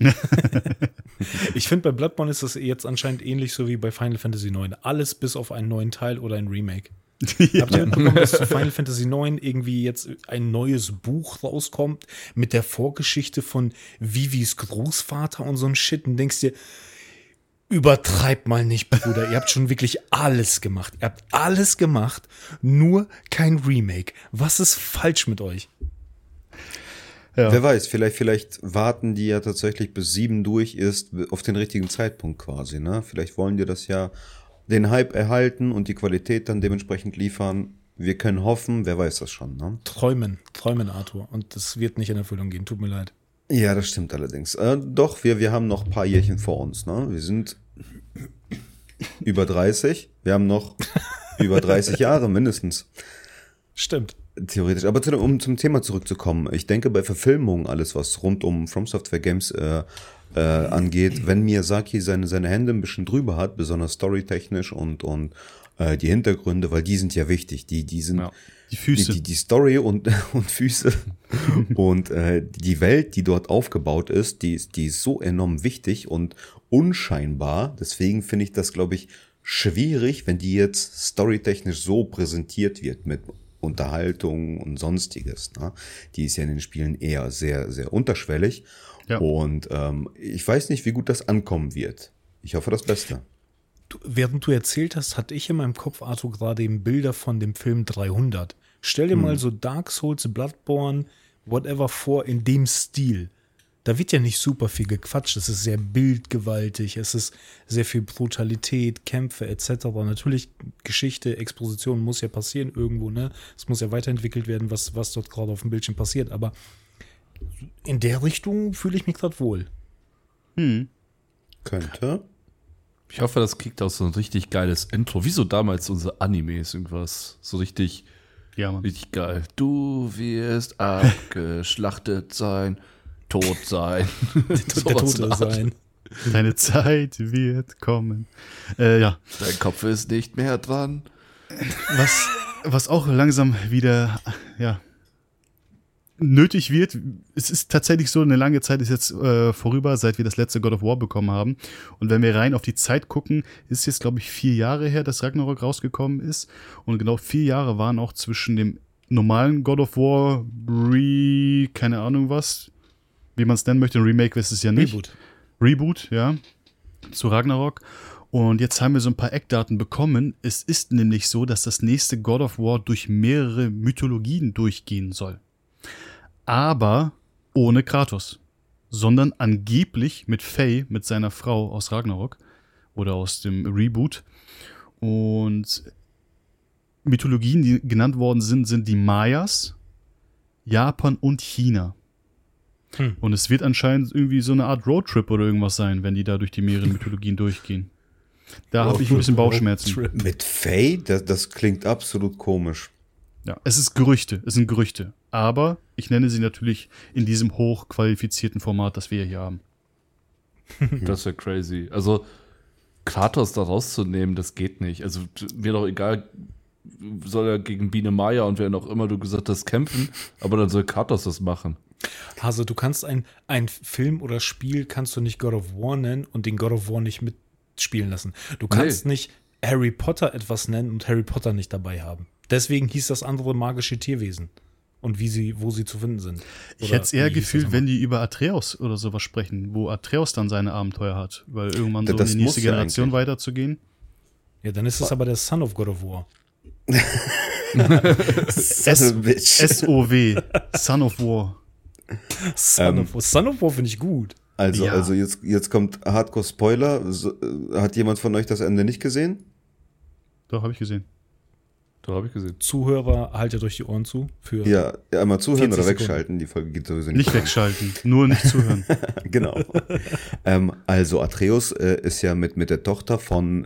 D: Ich finde, bei Bloodborne ist das jetzt anscheinend ähnlich so wie bei Final Fantasy IX. Alles bis auf einen neuen Teil oder ein Remake. Ja. Habt ihr mitbekommen, dass zu Final Fantasy IX irgendwie jetzt ein neues Buch rauskommt mit der Vorgeschichte von Vivis Großvater und so ein Shit und denkst dir, übertreibt mal nicht, Bruder. Ihr habt schon wirklich alles gemacht. Ihr habt alles gemacht, nur kein Remake. Was ist falsch mit euch?
C: Ja. Wer weiß, vielleicht warten die ja tatsächlich bis 7 durch ist, auf den richtigen Zeitpunkt quasi, ne? Vielleicht wollen die das ja, den Hype erhalten und die Qualität dann dementsprechend liefern. Wir können hoffen, wer weiß das schon, ne?
D: Träumen, Arthur. Und das wird nicht in Erfüllung gehen, tut mir leid.
C: Ja, das stimmt allerdings. Doch, wir haben noch ein paar Jährchen vor uns, ne? Wir sind über 30. Wir haben noch über 30 Jahre mindestens.
D: Stimmt.
C: Theoretisch. Aber um zum Thema zurückzukommen, ich denke bei Verfilmungen, alles was rund um From Software Games angeht, wenn Miyazaki seine Hände ein bisschen drüber hat, besonders storytechnisch und die Hintergründe, weil die sind ja wichtig. Die sind
B: Die Füße.
C: die Story und Füße und die Welt, die dort aufgebaut ist, die ist so enorm wichtig und unscheinbar. Deswegen finde ich das, glaube ich, schwierig, wenn die jetzt storytechnisch so präsentiert wird mit Unterhaltung und Sonstiges. Ne? Die ist ja in den Spielen eher sehr, sehr unterschwellig. Ja. Und ich weiß nicht, wie gut das ankommen wird. Ich hoffe das Beste.
D: Während du erzählt hast, hatte ich in meinem Kopf, Arthur, gerade eben Bilder von dem Film 300. Stell dir mal so Dark Souls, Bloodborne, whatever vor in dem Stil. Da wird ja nicht super viel gequatscht. Es ist sehr bildgewaltig, es ist sehr viel Brutalität, Kämpfe etc. Natürlich Geschichte, Exposition muss ja passieren irgendwo, ne? Es muss ja weiterentwickelt werden, was dort gerade auf dem Bildschirm passiert. Aber in der Richtung fühle ich mich gerade wohl.
C: Könnte.
E: Ich hoffe, das kriegt auch so ein richtig geiles Intro. Wie so damals unsere Animes, irgendwas. So richtig, richtig geil. Du wirst abgeschlachtet sein, tot sein.
D: Der Tote sein.
B: Deine Zeit wird kommen. Ja.
E: Dein Kopf ist nicht mehr dran.
B: Was auch langsam wieder, nötig wird, es ist tatsächlich so, eine lange Zeit ist jetzt vorüber, seit wir das letzte God of War bekommen haben. Und wenn wir rein auf die Zeit gucken, ist jetzt, glaube ich, 4 Jahre her, dass Ragnarok rausgekommen ist. Und genau 4 Jahre waren auch zwischen dem normalen God of War, keine Ahnung was, wie man es nennen möchte, ein Remake ist es ja nicht. Reboot, ja, zu Ragnarok. Und jetzt haben wir so ein paar Eckdaten bekommen. Es ist nämlich so, dass das nächste God of War durch mehrere Mythologien durchgehen soll. Aber ohne Kratos, sondern angeblich mit Faye, mit seiner Frau aus Ragnarok oder aus dem Reboot. Und Mythologien, die genannt worden sind die Mayas, Japan und China. Und es wird anscheinend irgendwie so eine Art Roadtrip oder irgendwas sein, wenn die da durch die mehreren Mythologien durchgehen. Da habe ich ein bisschen Bauchschmerzen.
C: Mit Faye? Das klingt absolut komisch.
B: Ja, es sind Gerüchte. Aber ich nenne sie natürlich in diesem hochqualifizierten Format, das wir hier haben.
E: Das ist ja crazy. Also Kratos da rauszunehmen, das geht nicht. Also mir doch egal, soll er gegen Biene Maya und wer noch immer du gesagt hast, kämpfen, aber dann soll Kratos das machen.
D: Also du kannst ein Film oder Spiel kannst du nicht God of War nennen und den God of War nicht mitspielen lassen. Du kannst nicht Harry Potter etwas nennen und Harry Potter nicht dabei haben. Deswegen hieß das andere magische Tierwesen. Und wo sie zu finden sind.
B: Ich hätte es eher gefühlt, wenn die über Atreus oder sowas sprechen, wo Atreus dann seine Abenteuer hat, weil irgendwann so in die nächste Generation weiterzugehen.
D: Ja, dann ist es aber der Son of God of War.
B: S-O-W, Son of War.
D: Son of War finde ich gut.
C: Also jetzt kommt Hardcore-Spoiler. Hat jemand von euch das Ende nicht gesehen?
B: Doch, habe ich gesehen.
D: Zuhörer, haltet euch die Ohren zu.
C: Ja, einmal zuhören oder wegschalten. Die Folge geht sowieso nicht.
B: Nicht wegschalten, nur nicht zuhören.
C: Genau. Also Atreus ist ja mit der Tochter von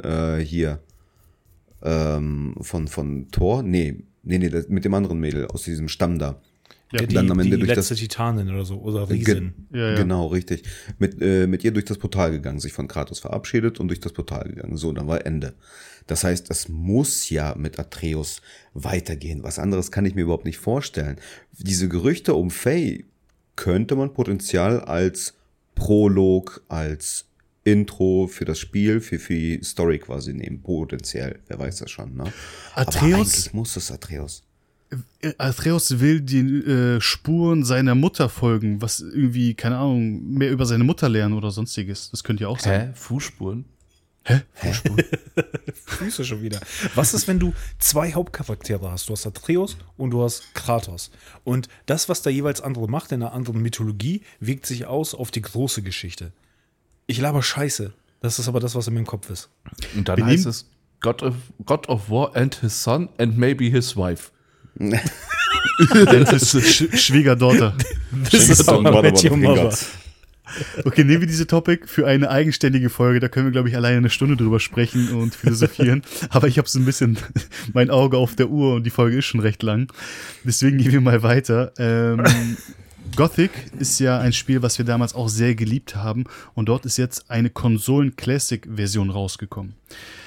C: von Thor. Nee, mit dem anderen Mädel aus diesem Stamm da.
D: Ja, dann am Ende die durch letzte Titanin oder so, oder Riesin.
C: Genau, richtig. Mit ihr durch das Portal gegangen, sich von Kratos verabschiedet und durch das Portal gegangen. So, dann war Ende. Das heißt, es muss ja mit Atreus weitergehen. Was anderes kann ich mir überhaupt nicht vorstellen. Diese Gerüchte um Faye könnte man potenziell als Prolog, als Intro für das Spiel, für die Story quasi nehmen. Potenziell, wer weiß das schon, ne?
B: Atreus,
C: aber eigentlich muss es Atreus.
B: Atreus will den Spuren seiner Mutter folgen, was irgendwie, keine Ahnung, mehr über seine Mutter lernen oder sonstiges. Das könnte ja auch sein.
E: Fußspuren?
B: Fußspuren?
D: Füße schon wieder. Was ist, wenn du 2 Hauptcharaktere hast? Du hast Atreus und du hast Kratos. Und das, was der jeweils andere macht in einer anderen Mythologie, wirkt sich aus auf die große Geschichte. Ich laber Scheiße. Das ist aber das, was in meinem Kopf ist.
E: Und dann heißt es God of War and his son and maybe his wife.
B: Schwiegertochter.
D: Das ist aber
B: Okay, nehmen wir diese Topic für eine eigenständige Folge. Da können wir, glaube ich, alleine eine Stunde drüber sprechen und philosophieren. Aber ich habe so ein bisschen mein Auge auf der Uhr und die Folge ist schon recht lang. Deswegen gehen wir mal weiter. Gothic ist ja ein Spiel, was wir damals auch sehr geliebt haben. Und dort ist jetzt eine Konsolen-Classic-Version rausgekommen.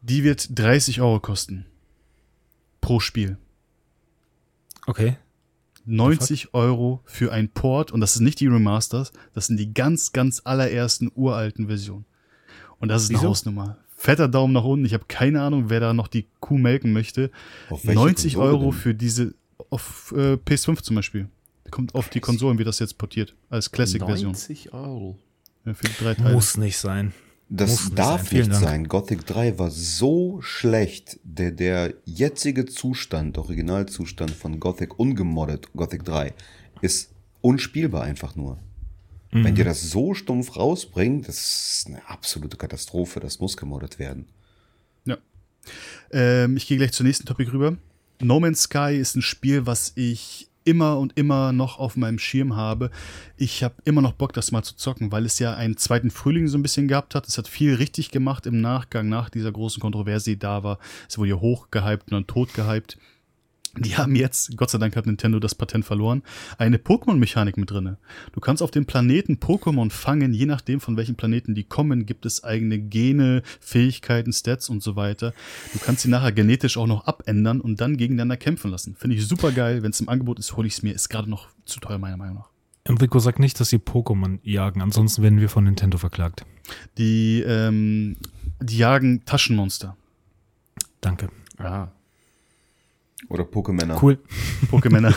B: Die wird 30 € kosten. Pro Spiel.
D: Okay.
B: 90 € für ein Port, und das ist nicht die Remasters, das sind die ganz, ganz allerersten uralten Versionen. Und das ist eine Hausnummer. Fetter Daumen nach unten. Ich habe keine Ahnung, wer da noch die Kuh melken möchte. 90 € für diese, auf PS5 zum Beispiel. Kommt auf die Konsolen, wie das jetzt portiert, als Classic-Version.
E: 90 €.
B: Ja, für die 3 Teile.
D: Muss nicht sein.
C: Das darf nicht sein. Gothic 3 war so schlecht. Der jetzige Zustand, Originalzustand von Gothic ungemoddet, Gothic 3, ist unspielbar einfach nur. Wenn dir das so stumpf rausbringt, das ist eine absolute Katastrophe. Das muss gemoddet werden.
B: Ja. Ich gehe gleich zur nächsten Topic rüber. No Man's Sky ist ein Spiel, was ich immer und immer noch auf meinem Schirm habe. Ich habe immer noch Bock, das mal zu zocken, weil es ja einen zweiten Frühling so ein bisschen gehabt hat. Es hat viel richtig gemacht im Nachgang, nach dieser großen Kontroverse, die da war. Es wurde ja hochgehypt und dann totgehypt. Die haben jetzt, Gott sei Dank hat Nintendo das Patent verloren, eine Pokémon-Mechanik mit drin. Du kannst auf dem Planeten Pokémon fangen, je nachdem von welchen Planeten die kommen, gibt es eigene Gene, Fähigkeiten, Stats und so weiter. Du kannst sie nachher genetisch auch noch abändern und dann gegeneinander kämpfen lassen. Finde ich super geil. Wenn es im Angebot ist, hole ich es mir. Ist gerade noch zu teuer, meiner Meinung nach.
D: Enrico sagt nicht, dass sie Pokémon jagen, ansonsten werden wir von Nintendo verklagt.
B: Die jagen Taschenmonster.
D: Danke.
E: Ah.
C: Oder Pokémänner.
D: Cool.
B: Pokémänner.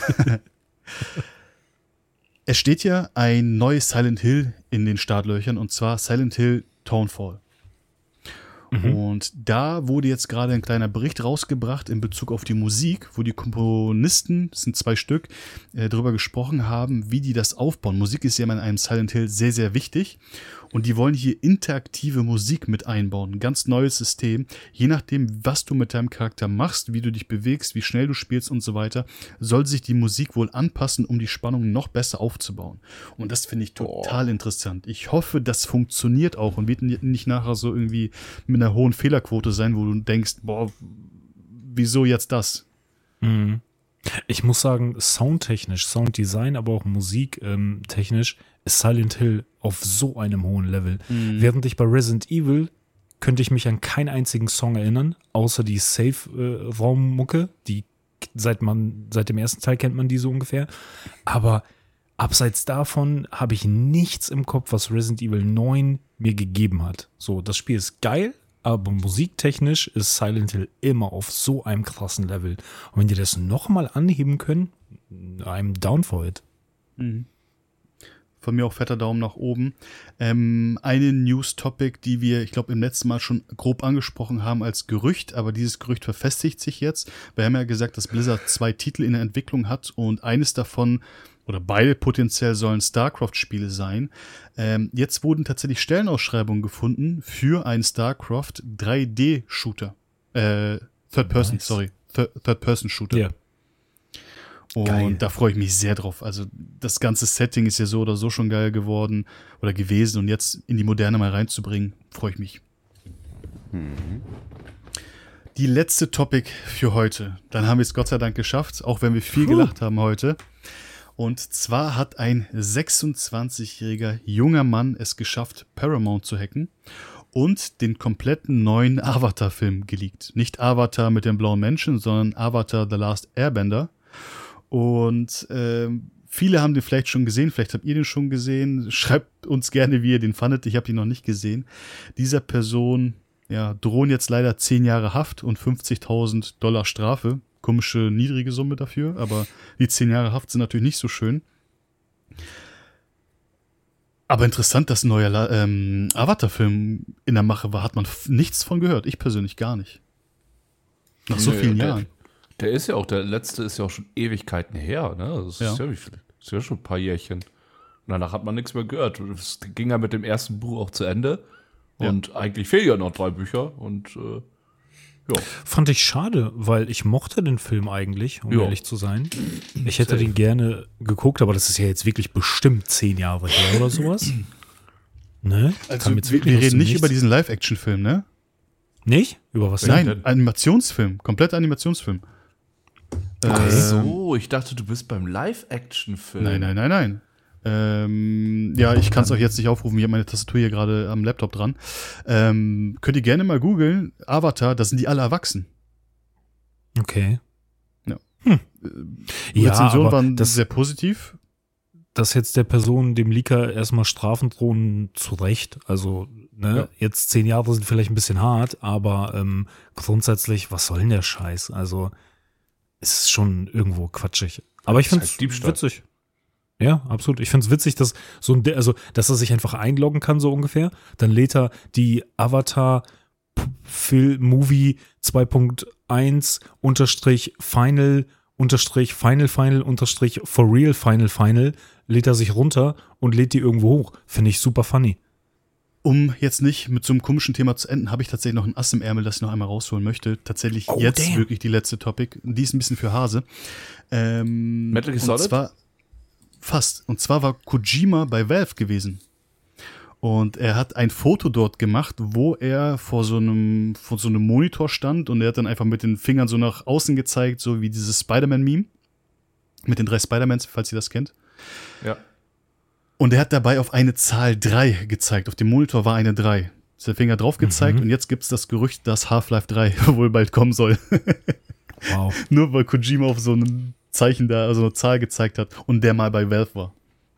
B: Es steht ja ein neues Silent Hill in den Startlöchern, und zwar Silent Hill Townfall. Und da wurde jetzt gerade ein kleiner Bericht rausgebracht in Bezug auf die Musik, wo die Komponisten, das sind 2 Stück, darüber gesprochen haben, wie die das aufbauen. Musik ist ja in einem Silent Hill sehr, sehr wichtig. Und die wollen hier interaktive Musik mit einbauen. Ein ganz neues System. Je nachdem, was du mit deinem Charakter machst, wie du dich bewegst, wie schnell du spielst und so weiter, soll sich die Musik wohl anpassen, um die Spannung noch besser aufzubauen. Und das finde ich total interessant. Ich hoffe, das funktioniert auch und wird nicht nachher so irgendwie mit einer hohen Fehlerquote sein, wo du denkst, boah, wieso jetzt das?
D: Mhm. Ich muss sagen, soundtechnisch, Sounddesign, aber auch musiktechnisch ist Silent Hill auf so einem hohen Level. Während ich bei Resident Evil könnte ich mich an keinen einzigen Song erinnern, außer die Safe-Raum-Mucke, die seit dem ersten Teil kennt man die so ungefähr. Aber abseits davon habe ich nichts im Kopf, was Resident Evil 9 mir gegeben hat. So, das Spiel ist geil, aber musiktechnisch ist Silent Hill immer auf so einem krassen Level. Und wenn die das nochmal anheben können, I'm down for it.
B: Von mir auch fetter Daumen nach oben. Eine News-Topic, die wir, ich glaube, im letzten Mal schon grob angesprochen haben als Gerücht, aber dieses Gerücht verfestigt sich jetzt. Wir haben ja gesagt, dass Blizzard 2 Titel in der Entwicklung hat und eines davon, oder beide potenziell sollen StarCraft-Spiele sein. Jetzt wurden tatsächlich Stellenausschreibungen gefunden für einen StarCraft 3D-Shooter. Third-Person-Shooter.
D: Ja.
B: Und
D: Geil.
B: da freue ich mich sehr drauf. Also das ganze Setting ist ja so oder so schon geil geworden oder gewesen, und jetzt in die Moderne mal reinzubringen, freue ich mich. Die letzte Topic für heute. Dann haben wir es Gott sei Dank geschafft, auch wenn wir viel gelacht haben heute. Und zwar hat ein 26-jähriger junger Mann es geschafft, Paramount zu hacken und den kompletten neuen Avatar-Film geleakt. Nicht Avatar mit dem blauen Menschen, sondern Avatar The Last Airbender. Und viele haben den vielleicht schon gesehen, vielleicht habt ihr den schon gesehen. Schreibt uns gerne, wie ihr den fandet. Ich habe ihn noch nicht gesehen. Dieser Person drohen jetzt leider 10 Jahre Haft und $50.000 Strafe. Komische, niedrige Summe dafür, aber die 10 Jahre Haft sind natürlich nicht so schön. Aber interessant, dass ein neuer Avatar-Film in der Mache war, hat man nichts von gehört. Ich persönlich gar nicht. Nach so vielen Jahren.
E: Der ist ja auch, der letzte ist ja auch schon Ewigkeiten her, ne? Das ist ja wie viel? Das ist ja schon ein paar Jährchen. Und danach hat man nichts mehr gehört. Es ging ja mit dem ersten Buch auch zu Ende. Und eigentlich fehlen ja noch 3 Bücher. Und ja.
D: Fand ich schade, weil ich mochte den Film eigentlich, um ehrlich zu sein. Ich hätte den gerne geguckt, aber das ist ja jetzt wirklich bestimmt 10 Jahre her oder sowas. Ne?
B: Also wir reden nicht über diesen Live-Action-Film, ne?
D: Nicht? Über was
B: Nein,
D: denn?
B: Animationsfilm, kompletter Animationsfilm.
E: Ach so, ich dachte, du bist beim Live-Action-Film.
B: Nein. Ja, ich kann es euch jetzt nicht aufrufen, ich habe meine Tastatur hier gerade am Laptop dran. Könnt ihr gerne mal googeln, Avatar, da sind die alle erwachsen.
D: Okay.
B: Ja.
D: Ja,
B: Rezensionen
D: aber
B: waren
D: das
B: sehr positiv.
D: dass jetzt der Person, dem Leaker, erstmal Strafen drohen, zu Recht. Also, ne,
B: Ja.
D: jetzt 10 Jahre sind vielleicht ein bisschen hart, aber grundsätzlich, was soll denn der Scheiß? Also, es ist schon irgendwo quatschig. Aber ich
E: ist
D: finde
E: halt
D: es
E: Diebstahl.
D: witzig. Ja, absolut. Ich finde es witzig, dass dass er sich einfach einloggen kann, so ungefähr. Dann lädt er die Avatar Movie 2.1 Final for real Final lädt er sich runter und lädt die irgendwo hoch. Finde ich super funny.
B: Um jetzt nicht mit so einem komischen Thema zu enden, habe ich tatsächlich noch ein Ass im Ärmel, das ich noch einmal rausholen möchte. Tatsächlich jetzt
D: damn.
B: wirklich die letzte Topic. Die ist ein bisschen für Hase.
E: Metal Gear Solid?
B: Und zwar fast. Und zwar war Kojima bei Valve gewesen. Und er hat ein Foto dort gemacht, wo er vor so einem Monitor stand und er hat dann einfach mit den Fingern so nach außen gezeigt, so wie dieses Spider-Man-Meme. Mit den 3 Spider-Mans, falls ihr das kennt.
E: Ja.
B: Und er hat dabei auf eine Zahl 3 gezeigt. Auf dem Monitor war eine 3. Ist der Finger drauf gezeigt und jetzt gibt es das Gerücht, dass Half-Life 3 wohl bald kommen soll.
D: Wow.
B: Nur weil Kojima auf so einem Zeichen da, also eine Zahl gezeigt hat und der mal bei Valve war.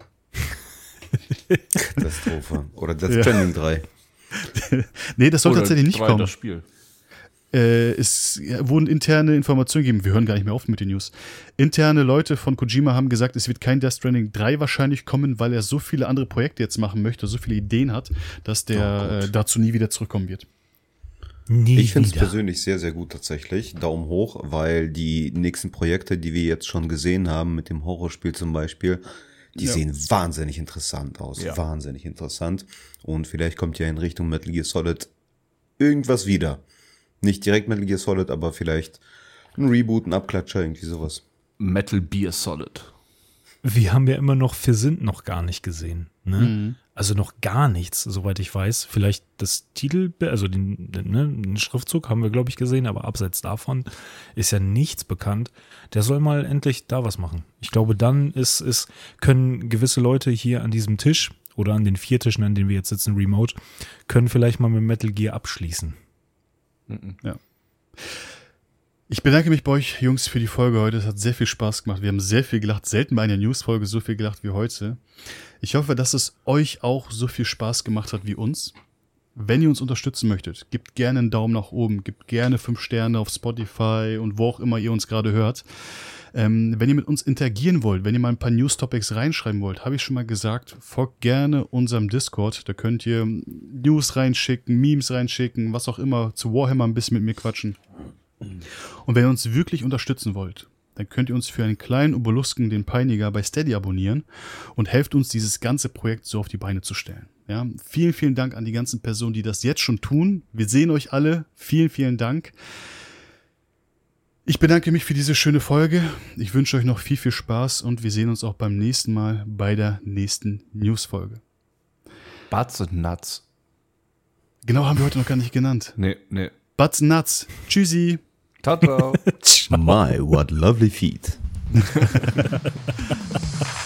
C: Katastrophe. Oder Death Stranding 3.
B: Nee, das soll
E: Oder
B: tatsächlich nicht
E: 3
B: kommen.
E: Das Spiel.
B: Es wurden interne Informationen gegeben. Wir hören gar nicht mehr auf mit den News. Interne Leute von Kojima haben gesagt, es wird kein Death Stranding 3 wahrscheinlich kommen, weil er so viele andere Projekte jetzt machen möchte, so viele Ideen hat, dass der dazu nie wieder zurückkommen wird.
C: Ich finde es persönlich sehr, sehr gut tatsächlich. Daumen hoch, weil die nächsten Projekte, die wir jetzt schon gesehen haben, mit dem Horrorspiel zum Beispiel, die sehen wahnsinnig interessant aus.
E: Ja.
C: Wahnsinnig interessant. Und vielleicht kommt ja in Richtung Metal Gear Solid irgendwas wieder. Nicht direkt Metal Gear Solid, aber vielleicht ein Reboot, ein Abklatscher, irgendwie sowas.
E: Metal Gear Solid.
D: Wir haben ja immer noch Wir sind noch gar nicht gesehen. Ne? Also noch gar nichts, soweit ich weiß. Vielleicht das Titel, also den Schriftzug haben wir, glaube ich, gesehen, aber abseits davon ist ja nichts bekannt. Der soll mal endlich da was machen. Ich glaube, dann können gewisse Leute hier an diesem Tisch oder an den 4 Tischen, an denen wir jetzt sitzen, remote, können vielleicht mal mit Metal Gear abschließen.
B: Ja. Ich bedanke mich bei euch, Jungs, für die Folge heute. Es hat sehr viel Spaß gemacht. Wir haben sehr viel gelacht. Selten bei einer News-Folge so viel gelacht wie heute. Ich hoffe, dass es euch auch so viel Spaß gemacht hat wie uns. Wenn ihr uns unterstützen möchtet, gebt gerne einen Daumen nach oben, gebt gerne 5 Sterne auf Spotify und wo auch immer ihr uns gerade hört. Wenn ihr mit uns interagieren wollt, wenn ihr mal ein paar News-Topics reinschreiben wollt, habe ich schon mal gesagt, folgt gerne unserem Discord. Da könnt ihr News reinschicken, Memes reinschicken, was auch immer, zu Warhammer ein bisschen mit mir quatschen. Und wenn ihr uns wirklich unterstützen wollt, dann könnt ihr uns für einen kleinen Obelisken, den Peiniger, bei Steady abonnieren und helft uns, dieses ganze Projekt so auf die Beine zu stellen. Ja, vielen, vielen Dank an die ganzen Personen, die das jetzt schon tun. Wir sehen euch alle. Vielen, vielen Dank. Ich bedanke mich für diese schöne Folge. Ich wünsche euch noch viel, viel Spaß und wir sehen uns auch beim nächsten Mal bei der nächsten News-Folge.
E: Butts and Nuts.
B: Genau, haben wir heute noch gar nicht genannt.
E: Nee.
B: Butts and Nuts. Tschüssi.
E: Ciao.
C: My, what lovely feet.